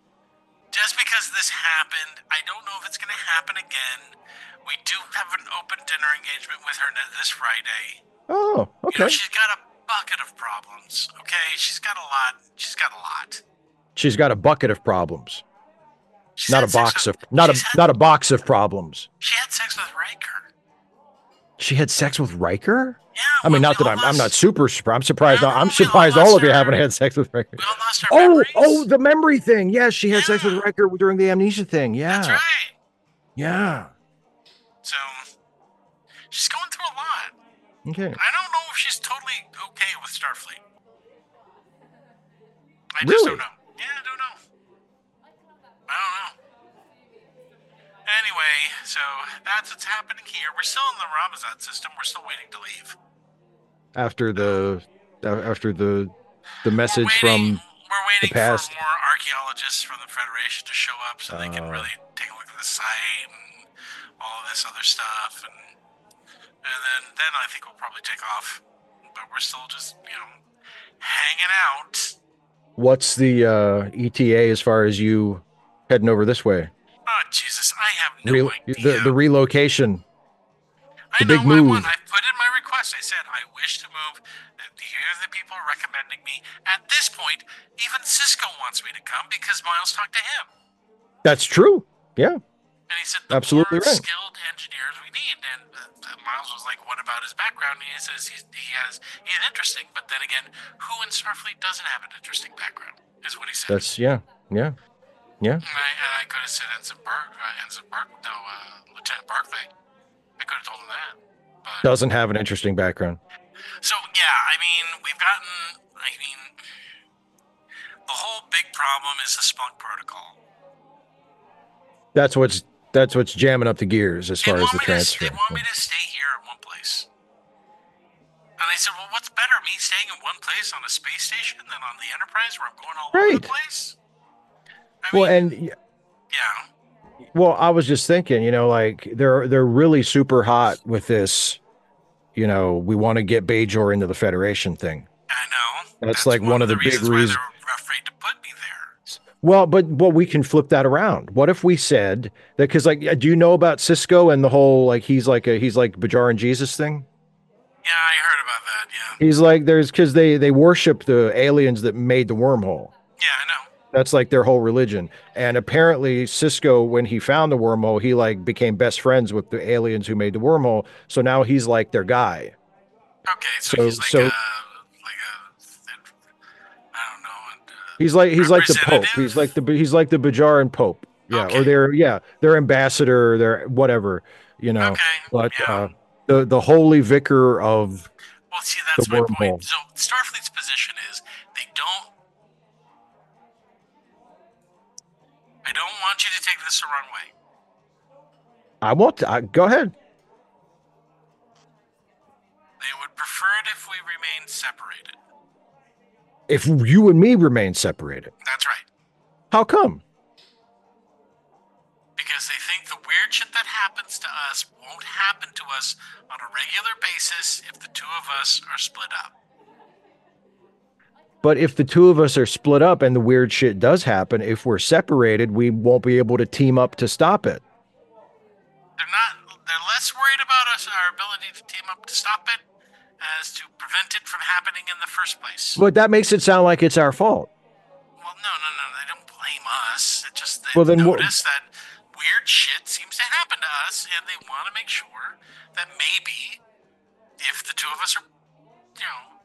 Just because this happened, I don't know if it's going to happen again. We do have an open dinner engagement with her this Friday. Oh, You okay. know, she's got a bucket of problems. Okay, she's got a lot. She's got a lot. She's got a bucket of problems, She's not a had sex box with- of not a she's had- not a box of problems. She had sex with Riker. She had sex with Riker. Yeah. I mean, when not we that all I'm I'm not lost- super surprised. I'm surprised. No, I'm we surprised all all of you lost haven't our- had sex with Riker. We all lost our Oh, memories. oh, the memory thing. Yes, she had sex with Yeah. Riker during the amnesia thing. Yeah, That's right. yeah. So she's going through a lot. Okay. I don't know if she's totally okay with Starfleet. I just Really? don't know. Yeah, I don't know. I don't know. Anyway, so that's what's happening here. We're still in the Ramazan system. We're still waiting to leave. After the after the the message we're waiting, from we're waiting past. for more archaeologists from the Federation to show up so they can Uh. really take a look at the site and all of this other stuff, and and then then I think we'll probably take off. But we're still just you know hanging out. what's the uh, E T A as far as you heading over this way? Oh Jesus, I have no Rel- idea. the the relocation. I the know big my move. one. I put in my request. I said I wish to move. And here are the people recommending me. At this point, even Cisco wants me to come because Miles talked to him. That's true. Yeah. And he said, the Absolutely more right. skilled engineers we need. And uh, uh, Miles was like, what about his background? And he says he's, he has, he's interesting. But then again, who in Starfleet doesn't have an interesting background, is what he said. That's yeah. Yeah. Yeah. And I, and I could have said Ensign Burke, uh, Ensign Burke, no, uh, Lieutenant Barclay. I could have told him that. But, Doesn't have an interesting background. so, yeah, I mean, we've gotten, I mean, the whole big problem is the Spunk Protocol. That's what's that's what's jamming up the gears as They far as want the me to- transfer. They want me to stay here in one place. And I said, well, what's better, me staying in one place on a space station than on the Enterprise where I'm going all over the Right. place? I Well, mean, and yeah. well, I was just thinking, you know, like they're they're really super hot with this. You know, we want to get Bajor into the Federation thing. I know. That's like one of the big reasons why reasons- they're afraid to put me there. Well, but well, we can flip that around. What if we said that? Because, like, do you know about Cisco and the whole like he's like a he's like Bajar and Jesus thing? Yeah, I heard about that. Yeah. He's like there's because they they worship the aliens that made the wormhole. Yeah, I know. That's like their whole religion. And apparently Cisco, when he found the wormhole, he like became best friends with the aliens who made the wormhole. So now he's like their guy. Okay, so, So- he's like so- a, like a, I don't know. Uh, He's like he's like the Pope. Representative? He's like the he's like the Bajaran Pope. Yeah, Okay. or their yeah, their ambassador, their whatever, you know. okay. But yeah. uh the the holy vicar of Well, see, that's the my wormhole. point. So Starfleet's position is they don't. I don't want you to take this the wrong way. I want to I, go ahead. They would prefer it if we remain separated. If you and me remain separated. That's right. How come? Because they think the weird shit that happens to us won't happen to us on a regular basis if the two of us are split up. But if the two of us are split up and the weird shit does happen, if we're separated, we won't be able to team up to stop it. They're not, they're less worried about us, our ability to team up to stop it, as to prevent it from happening in the first place. But that makes it sound like it's our fault. Well, no, no, no, they don't blame us. It just, they well, then notice that weird shit seems to happen to us, and they want to make sure that maybe if the two of us are, you know,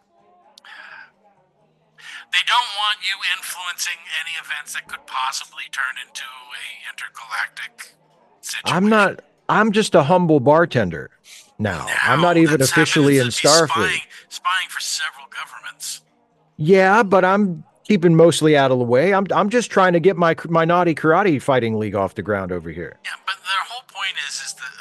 they don't want you influencing any events that could possibly turn into a intergalactic situation. I'm not, I'm just a humble bartender now. now I'm not even officially in Starfleet. Spying, spying for several governments. Yeah, but I'm keeping mostly out of the way. I'm I'm just trying to get my my naughty karate fighting league off the ground over here. Yeah, but their whole point is is that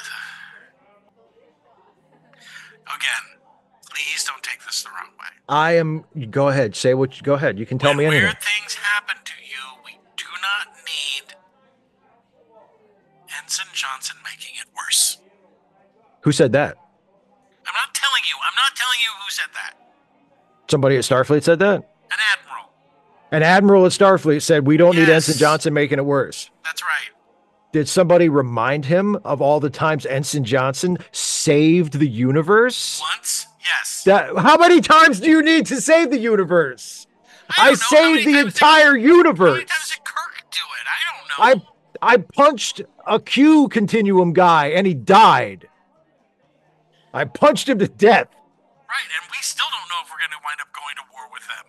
again, please don't take this the wrong way. I am. Go ahead. Say what. You, go ahead. You can tell when me anything. Weird things happen to you. We do not need Ensign Johnson making it worse. Who said that? I'm not telling you. I'm not telling you who said that. Somebody at Starfleet said that? An admiral. An admiral at Starfleet said, we don't yes. need Ensign Johnson making it worse. That's right. Did somebody remind him of all the times Ensign Johnson saved the universe? Once? Yes. That, how many times do you need to save the universe? I, I saved the entire did, universe. How many times did Kirk do it? I don't know. I, I punched a Q continuum guy and he died. I punched him to death. Right, and we still don't know if we're going to wind up going to war with them.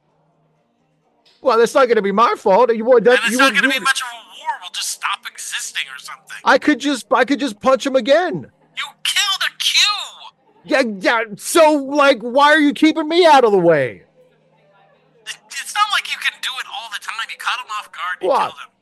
Well, that's not going to be my fault. You would. That, and it's you not going to be much of a war. We'll just stop existing or something. I could just, I could just punch him again. You killed a Q. Yeah, yeah. So, like, why are you keeping me out of the way? It's not like you can do it all the time. You caught him off guard. You what? killed him.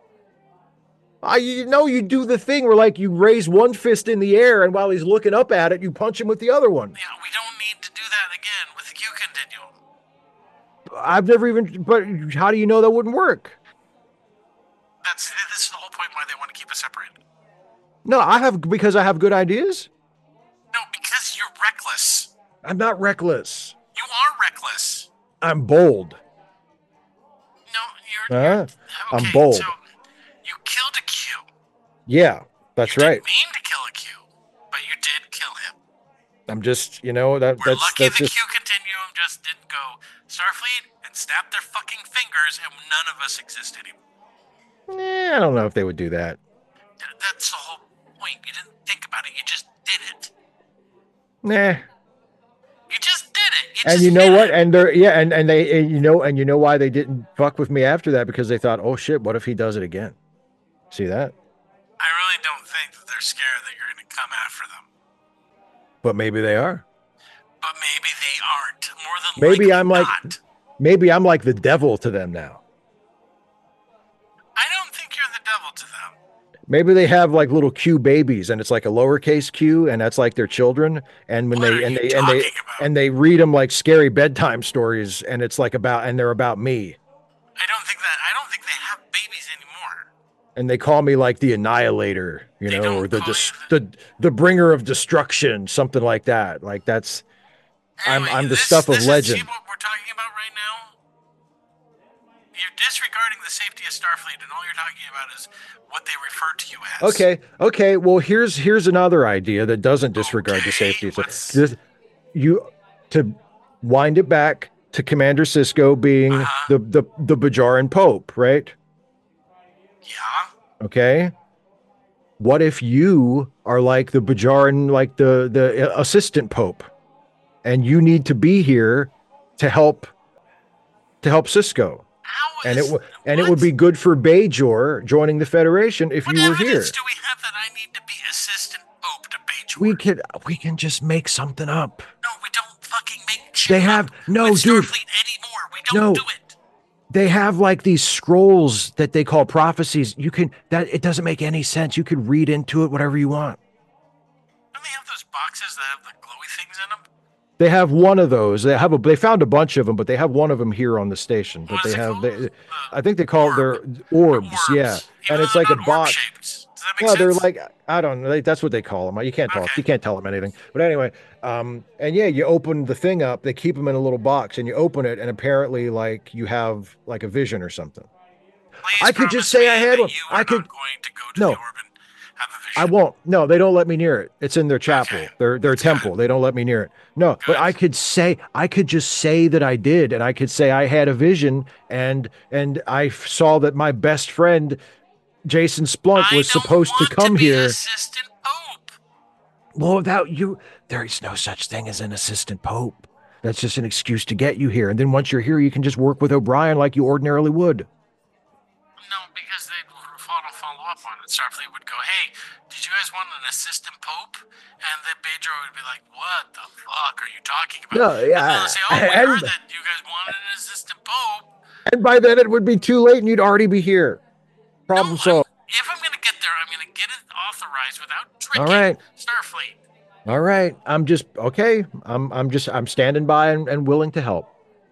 I, you know, you do the thing where, like, you raise one fist in the air, and while he's looking up at it, you punch him with the other one. Yeah, we don't need to do that again with the Q continuum. I've never even, but how do you know that wouldn't work? That's, this is the whole point why they want to keep us separated. No, I have, because I have good ideas? No, because you're reckless. I'm not reckless. You are reckless. I'm bold. No, you're, uh, you're okay, I'm bold. So you killed a Q. Yeah, that's you right. You didn't mean to kill a Q, but you did kill him. I'm just, you know, that, We're that's lucky that's the just... Q continuum just didn't go Starfleet and snap their fucking fingers and none of us exist anymore. Eh, I don't know if they would do that. That's the whole point. You didn't think about it. You just did it. Nah. You just did it. You and just you know did what? It. And they're yeah, and, and they and you know and you know why they didn't fuck with me after that? Because they thought, oh shit, what if he does it again? See that? I really don't think that they're scared that you're going to come after them. But maybe they are. But maybe they aren't. More than maybe likely I'm like not. maybe I'm like the devil to them now. I don't think you're the devil to them. Maybe they have like little Q babies, and it's like a lowercase Q, and that's like their children. And when what they are and you they and they about? and they read them like scary bedtime stories, and it's like about and they're about me. I don't think that. I don't think they have babies anymore. And they call me like the Annihilator, you they know, or the, dis- the the the bringer of destruction, something like that. Like that's anyway, I'm I'm the this, stuff of this legend. Is, see what we're talking about right now? You're disregarding the safety of Starfleet, and all you're talking about is what they refer to you as. Okay, okay. Well, here's here's another idea that doesn't disregard okay, the safety. So this, you to wind it back to Commander Sisko being uh-huh. the the the Bajoran Pope, right? Yeah. Okay. What if you are like the Bajoran, like the the assistant Pope, and you need to be here to help to help Sisko? How and is, it w- and what? it would be good for Bajor joining the Federation if what you were here. What evidence do we have that I need to be assistant Pope to Bajor? We could we can just make something up. No, we don't fucking make shit They have up no with dude. Starfleet anymore. We don't No. do it. They have like these scrolls that they call prophecies. You can that it doesn't make any sense. You could read into it whatever you want. Don't they have those boxes that have the glowy things in them? They have one of those. They have a. They found a bunch of them, but they have one of them here on the station. But What they is it have. called? They, Uh, I think they call orb. it their orbs. Orbs. Yeah, Even and it's though like a they're not box. orb-shaped, Does that make No, they're sense? like I don't know. They, that's what they call them. You can't talk. Okay. You can't tell them anything. But anyway, um, and yeah, you open the thing up. They keep them in a little box, and you open it, and apparently, like you have like a vision or something. Please I could just promise say me I had that one. you I are could not going to go to the no, orb and have a I vision. won't. No, they don't let me near it. It's in their Okay. chapel, their their That's good. temple. They don't let me near it. No, but Good. I could say I could just say that I did, and I could say I had a vision, and and I f- saw that my best friend Jason Splunk I was don't supposed to want to come be the here. assistant pope. Well, without you, there is no such thing as an assistant pope. That's just an excuse to get you here, and then once you're here, you can just work with O'Brien like you ordinarily would. No, because they'd follow, follow up on it. Starfleet would go, hey, did you guys want an assistant pope? And then Pedro would be like, what the fuck are you talking about? No, And then they'll yeah, say, oh, we heard and that you guys wanted an assistant pope. and by then it would be too late, and you'd already be here. No, Problem I'm, solved. if I'm going to get there, I'm going to get it authorized without All tricking right. Starfleet. All right. I'm just okay. I'm I'm just I'm standing by and, and willing to help.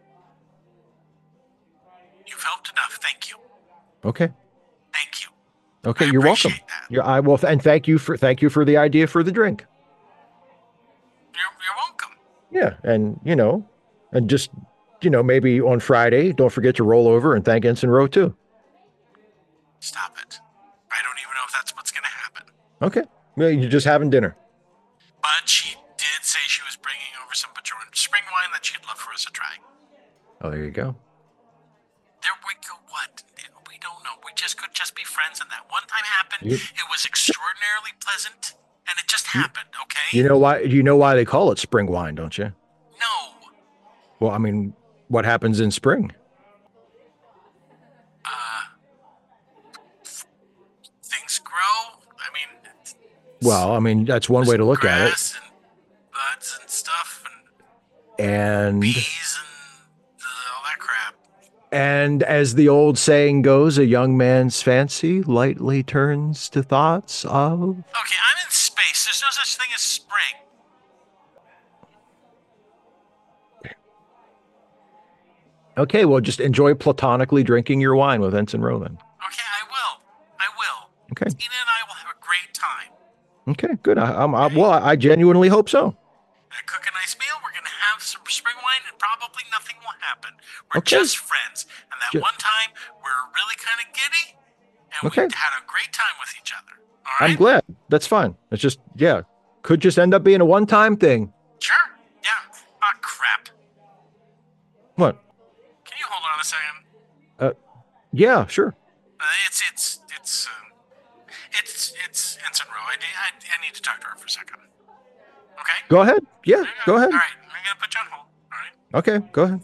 You've helped enough. Thank you. Okay. Thank you. Okay. I You're welcome. appreciate that. You're, I will, and thank you for thank you for the idea for the drink. You're, you're welcome. Yeah, and you know, and just you know, maybe on Friday, don't forget to roll over and thank Ensign Rowe too. Stop it. I don't even know if that's what's going to happen. Okay. Well, you're just having dinner. But she did say she was bringing over some Bajoran spring wine that she'd love for us to try. Oh, there you go. There we go. What? We don't know. We just could just be friends, and that one time happened. You- It was extraordinarily pleasant, and it just happened. Okay. You know why? You know why they call it spring wine, don't you? No. Well, I mean, what happens in spring? Uh. Things grow. I mean. it's- Well, I mean, that's one way to look at it. grass and buds and stuff, and And bees and uh, all that crap. and as the old saying goes, a young man's fancy lightly turns to thoughts of. Okay, I'm in space. There's no such thing as spring. Okay, well, just enjoy platonically drinking your wine with Ensign Rowe then. Okay, I will. I will. Okay. Tina and I will have a great time. Okay, good. I, I'm, I, well, I genuinely hope so. I cook a nice meal. We're gonna have some spring wine, and probably nothing will happen. We're Okay. just friends. And that Ju- one time, we were really kind of giddy, and Okay. we had a great time with each other. All right. I'm glad. That's fine. It's just, yeah, could just end up being a one-time thing. Sure. Yeah. Ah, crap. What? Can you hold on a second? Yeah, sure. Uh, it's it's it's um, it's it's Ensign Rowe. I, I, I need to talk to her for a second. Okay. Go ahead. Yeah, There you go ahead. All right. I'm gonna put you on hold. All right. Okay, go ahead.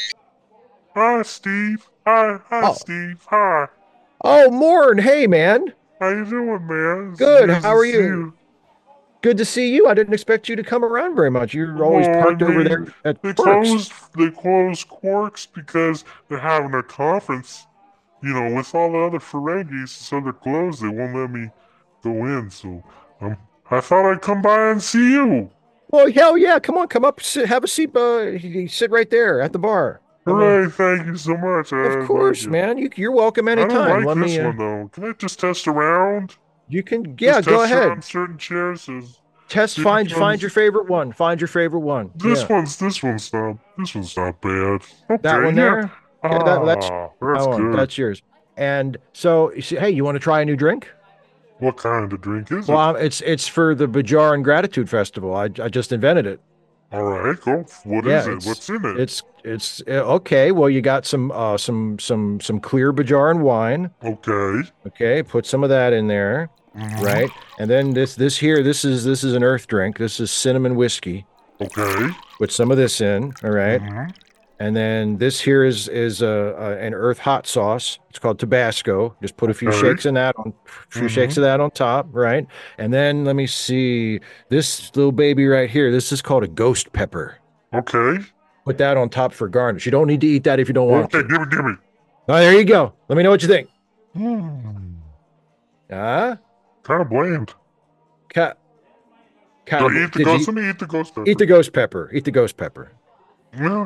Hi, Steve. Hi, hi, Oh. Steve. Hi. Oh, Morn, hey, man. How you doing, man? It's Good, nice how to are see you? Good to see you. I didn't expect you to come around very much. You're always Well, I parked over mean, there at They Quarks. closed. They closed Quarks because they're having a conference. You know, with all the other Ferengis, so they're closed. They won't let me go in. So um, I thought I'd come by and see you. Well, hell yeah. Come on, come up, sit, have a seat. Uh, sit right there at the bar. I mean, Hooray! Thank you so much. I of like course, it. man. You, you're welcome I don't anytime. like Let this me. Uh, one though. Can I just test around? you can, yeah, just go test ahead. around certain chairs. Is- Test, see find, which find ones- your favorite one. Find your favorite one. This Yeah. one's this one's not this one's not bad. Okay, That one yeah. there. Yeah, that- that's- Ah, that's That one, good. that's yours. And so, you see- hey, you want to try a new drink? What kind of drink is Well, it? um, it's it's for the Bajoran Gratitude Festival. I, I just invented it. All right, go. What Yeah, is it? it's- What's in it? It's it's uh, okay. Well, you got some uh some some some clear Bajoran wine. Okay. Okay, put some of that in there, Mhm. right? And then this this here this is this is an earth drink. This is cinnamon whiskey. Okay. Put some of this in, all right? Mhm. And then this here is is a, a an earth hot sauce. It's called Tabasco. Just put a few Okay. shakes in that on a few shakes of that on top, right? And then let me see this little baby right here. This is called a ghost pepper. Okay. Put that on top for garnish. You don't need to eat that if you don't want Okay. to. Give me. Give me. Oh, there you go. Let me know what you think. Hmm. Ah, Kind of bland. cat. Cat. So eat the did ghost. you Let me eat the ghost pepper. eat the ghost pepper. Eat the ghost pepper. Yeah.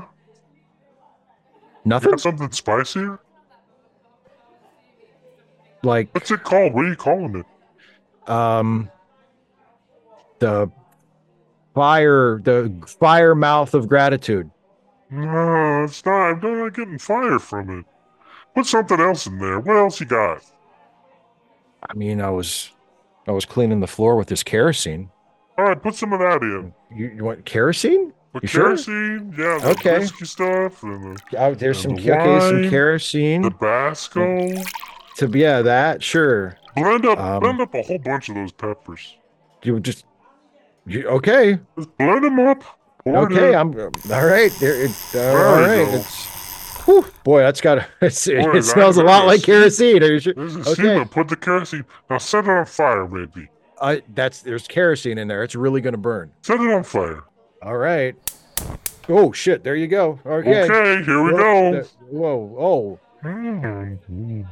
Nothing Got something spicier? like What's it called? What are you calling it? Um, the fire, the fire mouth of gratitude. No, it's not. I'm not getting fire from it. Put something else in there. What else you got? I mean, I was, I was cleaning the floor with this kerosene. All right, put some of that in. You, you want kerosene? But You sure? kerosene, yeah, the Okay. whiskey stuff, and the Oh, there's some And the okay, some wine, kerosene. Tabasco. To yeah, that sure. Blend up, Um, blend up a whole bunch of those peppers. You just, you, okay, Just blend them up. Pour it okay. in. I'm all right. There, it, uh, There all you right. go. It's, whew, boy, that's got. It's, Boy, it that- smells a that lot is like steam. kerosene. Are you sure? There's a Okay. steamer. Put the kerosene. Now set it on fire, baby. I that's there's kerosene in there. It's really gonna burn. Set it on fire. All right. Oh shit! There you go. Okay. Okay, here we Whoa, go. that- Whoa! Oh, Mm.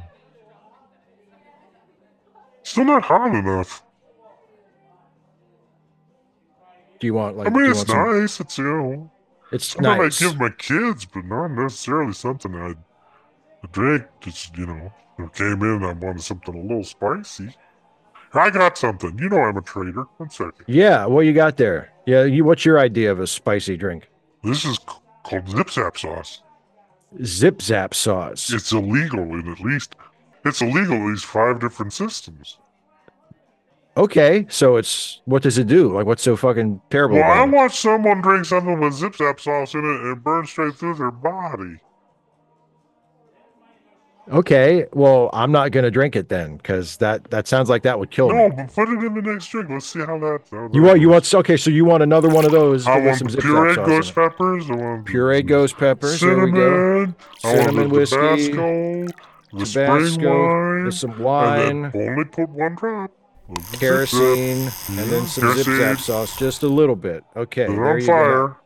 Still not hot enough. do you want like? I mean, do you it's want some- nice. It's, you know, It's something nice. I give my kids, but not necessarily something I'd drink. Just, you know, if I came in and I wanted something a little spicy. I got something. You know I'm a trader. One second. Yeah. What you got there? Yeah. You. What's your idea of a spicy drink? This is c- called Zip Zap sauce. Zip Zap sauce. It's illegal in at least it's illegal in these five different systems. Okay. So it's what does it do? Like, what's so fucking terrible Well, I about it? watched someone drink something with Zip Zap sauce in it and it burned straight through their body. Okay, well, I'm not gonna drink it then, because that that sounds like that would kill No, me. but put it in the next drink. Let's see how that. How You that want you goes. want okay, so you want another one of those I with want some the zip zap pureed sauce ghost in it. peppers. I want Pureed ghost peppers. There we go. cinnamon. I want Cinnamon the whiskey, Tabasco, the spring Tabasco, wine, there's some and wine, then only put one drop of the Zip Zap. kerosene, and then Yeah, some zip zap kerosene. sauce, just a little bit. Okay, Put it there on you go. fire.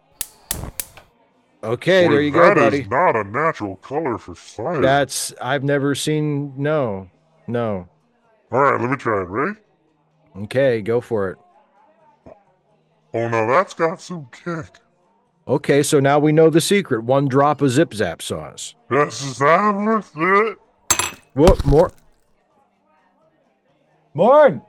Okay, Boy, there you go, that buddy. is not a natural color for fire. That's I've never seen. No, no. All right, let me try it. Ready? Okay, go for it. Oh no, that's got some kick. Okay, so now we know the secret. One drop of zip zap sauce. This is not worth it. What more? Morn!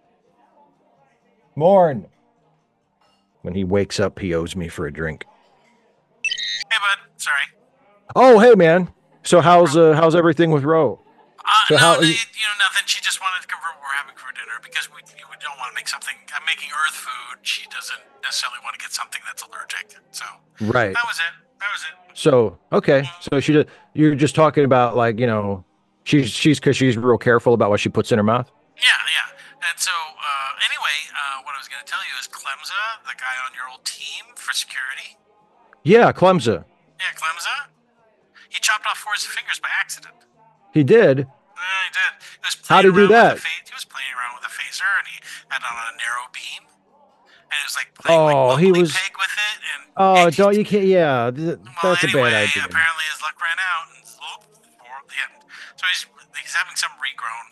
Morn! When he wakes up, he owes me for a drink. Hey, bud. Sorry. Oh, hey, man. So how's uh, how's everything with Ro? Uh, So no, how- they, you know, nothing. She just wanted to come over. We're having for dinner because we, we don't want to make something. I'm making Earth food. She doesn't necessarily want to get something that's allergic. So Right. that was it. That was it. So okay. So she did, you're just talking about like you know she's she's because she's real careful about what she puts in her mouth. Yeah, yeah. And so, uh, anyway, uh, what I was going to tell you is Clemza, the guy on your old team for security. Yeah, Clemza. Yeah, Clemza. He chopped off four of his fingers by accident. He did. Yeah, he did. He was How'd playing he do around that? with a pha- he was playing around with a phaser, and he had it on a narrow beam, and it was like playing Oh, like he bubbly was- pig with it. And Oh, it- don't you can't. Yeah, th- Well, that's anyway, a bad idea. apparently his luck ran out, and oh, for the end. So he's he's having some regrown.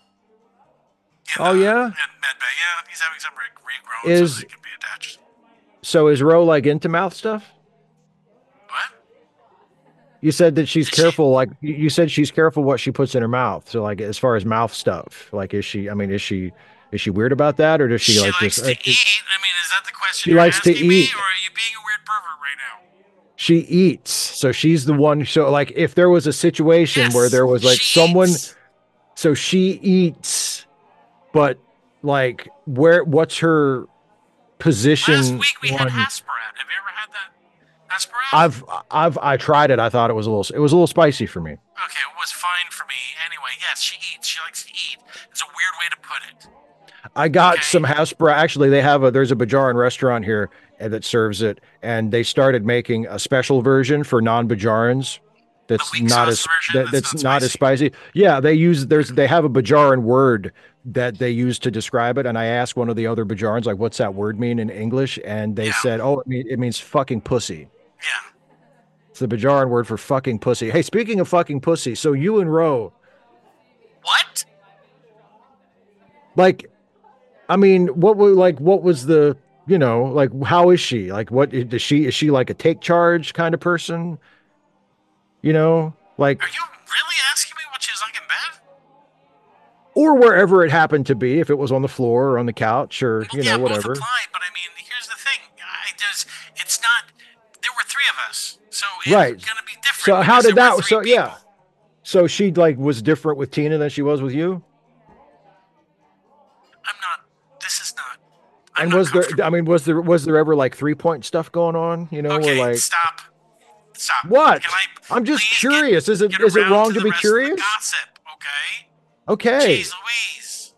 in Oh, the- yeah? In medbay, yeah, he's having some re- regrown Is- so they can be attached. So is Ro like into mouth stuff? What? You said that she's Is she- careful. Like you you said, she's careful what she puts in her mouth. So like as far as mouth stuff, like is she? I mean, is she? Is she weird about that, or does she, She, like likes just? to uh, eat. I mean, is that the question She you're likes to asking me, eat. or are you being a weird pervert right now? She eats, so she's the one. So like, if there was a situation where Yes, there was like she someone, eats. so she eats, but like where? What's her position? Last week we had on- Hasperat. Have you ever had that? Hasperat? I've I've I tried it. I thought it was a little. It was a little spicy for me. Okay, it was fine for me. Anyway, yes, she eats. She likes to eat. It's a weird way to put it. I got Okay. some Hasbro. Actually, they have a there's a Bajaran restaurant here uh, that serves it, and they started making a special version for non-Bajarans. That's weak not sauce as version that, that's that's not not as spicy. Yeah, they use there's they have a Bajaran word that they use to describe it, and I asked one of the other Bajarans like, "What's that word mean in English?" And they Yeah. said, "Oh, it, mean, it means fucking pussy." Yeah. It's the Bajaran word for fucking pussy. Hey, speaking of fucking pussy, so you and Ro, What? like, I mean, what were like what was the you know like how is she like what is she is she like a take charge kind of person, you know like Are you really asking me what she's like in bed? or wherever it happened to be, if it was on the floor or on the couch or, Well, you yeah, know, whatever. both apply, but I mean, here's the thing. I just, it's not, there were three of us, so it's Right. going to be different. So how because did there were that, three so yeah. people. So she like was different with Tina than she was with you? I'm not, this is not, I'm And not was there, comfortable. I mean, was there, was there ever like three point stuff going on, you know, Okay, or like, stop. Stop. what? Can I I'm just please curious. Get, Is it, get is it around wrong to, to the be rest curious? Of the gossip, okay? Okay. Jeez Louise.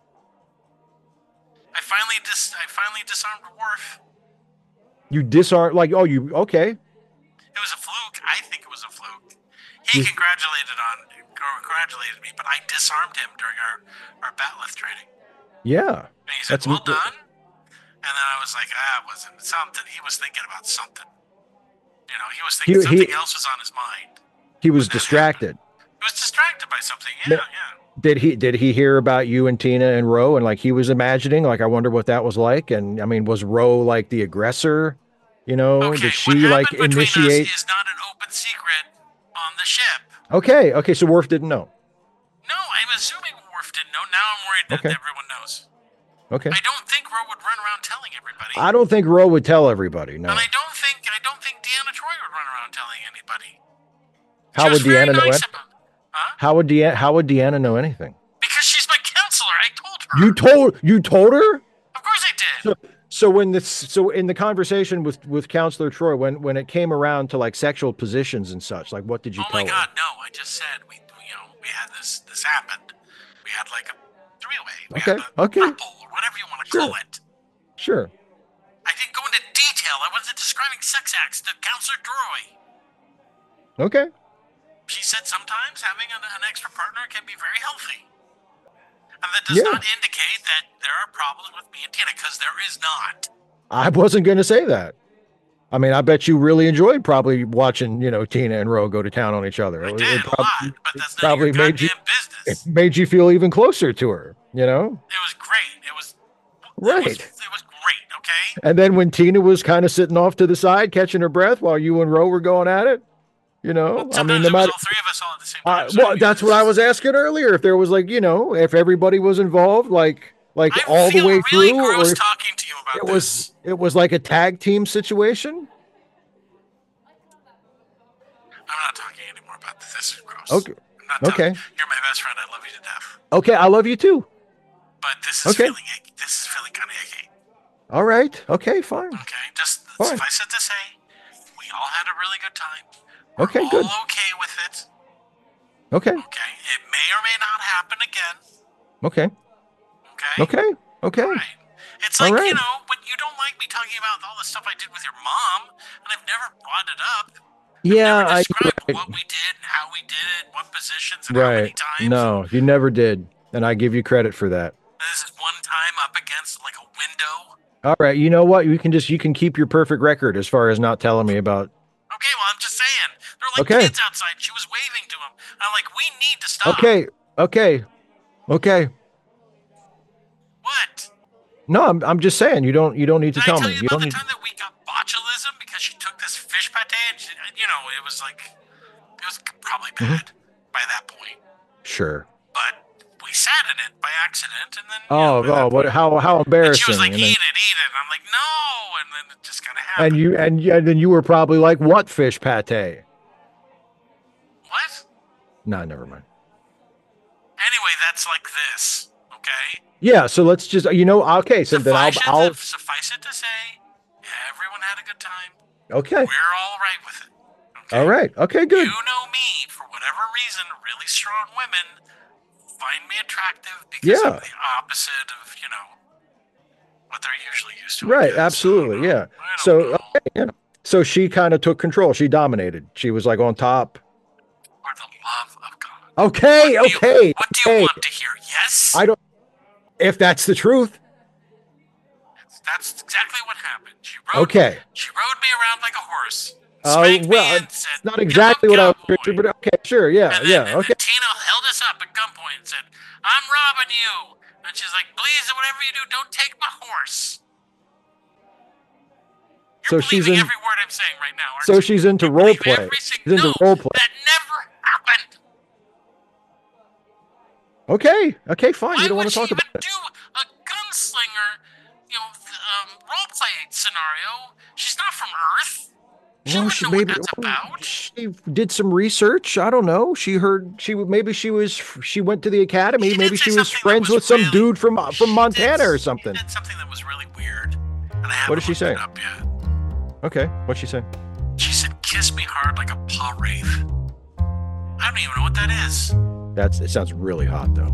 I finally dis I finally disarmed Worf. You disarm, like, oh, you, okay. It was a fluke. I think it was a fluke. He You- congratulated on congratulated me, but I disarmed him during our, our Batleth training. Yeah. And he said, That's well m- done. And then I was like, ah, it wasn't something. He was thinking about something. You know, he was thinking He- something he- else was on his mind. He was When that distracted. He was distracted by something. Yeah, Ma- yeah. Did he, did he hear about you and Tina and Ro and like he was imagining, like, I wonder what that was like. And I mean, was Ro like the aggressor? You know, Okay, did she what like happened between initiate? us is not an open secret on the ship. Okay. Okay. So Worf didn't know. No, I'm assuming Worf didn't know. Now I'm worried that Okay. everyone knows. Okay. I don't think Ro would run around telling everybody. I don't think Ro would tell everybody. No. And I don't think I don't think Deanna Troy would run around telling anybody. How she was would very Deanna know nice it? about it. Huh? How would Deanna, how would Deanna know anything? Because she's my counselor. I told her. You told, you told her? Of course I did. So, so when this, so in the conversation with, with Counselor Troy, when, when it came around to like sexual positions and such, like what did you oh tell my her? God, no! I just said we, we, you know, we had this. This happened. We had like a three-way. We Okay, had a okay. couple, or whatever you want to Sure. call it. Sure. I didn't go into detail. I wasn't describing sex acts to Counselor Troy. Okay. She said sometimes having an, an extra partner can be very healthy. And that does Yeah. not indicate that there are problems with me and Tina, because there is not. I wasn't going to say that. I mean, I bet you really enjoyed probably watching, you know, Tina and Ro go to town on each other. I It- did it a prob- lot, but that's it none of your probably made you, goddamn it business. made you feel even closer to her, you know? It was great. It was Right. It was, it was great. Okay. And then when Tina was kind of sitting off to the side, catching her breath while you and Ro were going at it, you know, I Sometimes mean, no it was matter. all three of us all at the same time. Uh, so well, I mean, that's what I it's- was asking earlier. If there was like, you know, if everybody was involved, like, like I all the feel way really through, or gross if talking to you about it this. was, it was like a tag team situation. I'm not talking anymore about this. This is gross. Okay. I'm not Okay. talking- You're my best friend. I love you to death. Okay. I love you too. But this is Okay. feeling icky. This is feeling kind of icky. All right. Okay. Fine. Okay. Just Fine. suffice it to say, we all had a really good time. We're Okay, all good. okay with it. Okay. Okay. It may or may not happen again. Okay. Okay. Okay. Okay. Right. It's All like, right. you know, when you don't like me talking about all the stuff I did with your mom, and I've never brought it up. Yeah. Never I, described right. what we did and how we did it, what positions and how many Right. times. No, you never did. And I give you credit for that. This is one time up against like a window. All right. You know what? You can just, you can keep your perfect record as far as not telling me about. Okay, well, I'm just saying. There were like Okay. kids outside. She was waving to them. I'm like, we need to stop. Okay. Okay. Okay. What? No, I'm, I'm just saying you don't, you don't need to Did tell I tell me. you You about don't the need. time that we got botulism because she took this fish pate? And she, you know, it was like, it was probably Mm-hmm. bad by that point. Sure. But we sat in it by accident, and then. you Oh, know, by that oh, what, point- how, how And embarrassing. she was like, And eat then- it, eat it. And I'm like, no. And then it just kind of happened. and you, and, and then you were probably like, what fish pate? What? No, never mind. Anyway, that's like this, okay? Yeah. So let's just, you know, okay. So then I'll, Suffice, it I'll, to, suffice it to say, everyone had a good time. okay. We're all right with it. Okay? All right. Okay, good. You know me, for whatever reason, really strong women find me attractive because Yeah. of the opposite of, you know, what they're usually used to. I Right. guess. Absolutely. I don't Yeah. know. I don't So, know. okay, yeah. So she kind of took control. She dominated. She was like on top. For the love of God. Okay. What do you- Okay. What do you okay. want to hear? Yes? I don't, if that's the truth. That's exactly what happened. She rode, Okay. she rode me around like a horse. Oh, Spanked well, me and said, it's not "Come exactly on, what I was cowboy." picturing, but okay, sure. Yeah. And then, Yeah. and Okay. then Tina held us up at gunpoint and said, I'm robbing you. And she's like, please, whatever you do, don't take my horse. You're So she's believing in- every word I'm saying right now, aren't So you? she's into You role believe play. every She's sing- into no, role play. that never happened. Okay, okay, fine. Why You don't would want to she talk even about it. do a gunslinger, you know, th- um, roleplay scenario? She's not from Earth. She Well, wouldn't she know what maybe that's well, about. she did some research. I don't know. She heard she w- maybe she was she went to the academy. She did Maybe say she was something that friends was with some really. dude from uh, from she Montana did, or She something. did something that was really weird, and I What haven't did she looked say? it up yet. Okay, what'd she say? She said, "Kiss me hard like a paw wraith." I don't even know what that is. That's it. Sounds really hot though.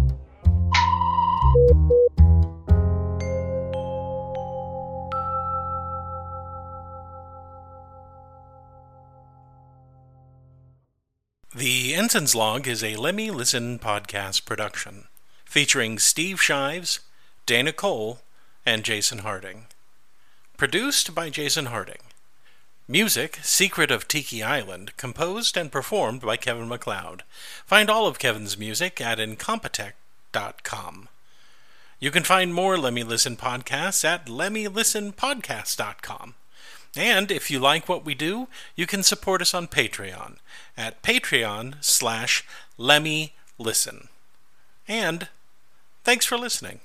The Ensign's Log is a Lemmy Listen podcast production, featuring Steve Shives, Dana Cole, and Jason Harding. Produced by Jason Harding. Music, Secret of Tiki Island, composed and performed by Kevin MacLeod. Find all of Kevin's music at incompetech dot com. You can find more Lemmy Listen podcasts at lemmy listen podcast dot com. And if you like what we do, you can support us on Patreon at patreon slash Lemmy Listen. And thanks for listening.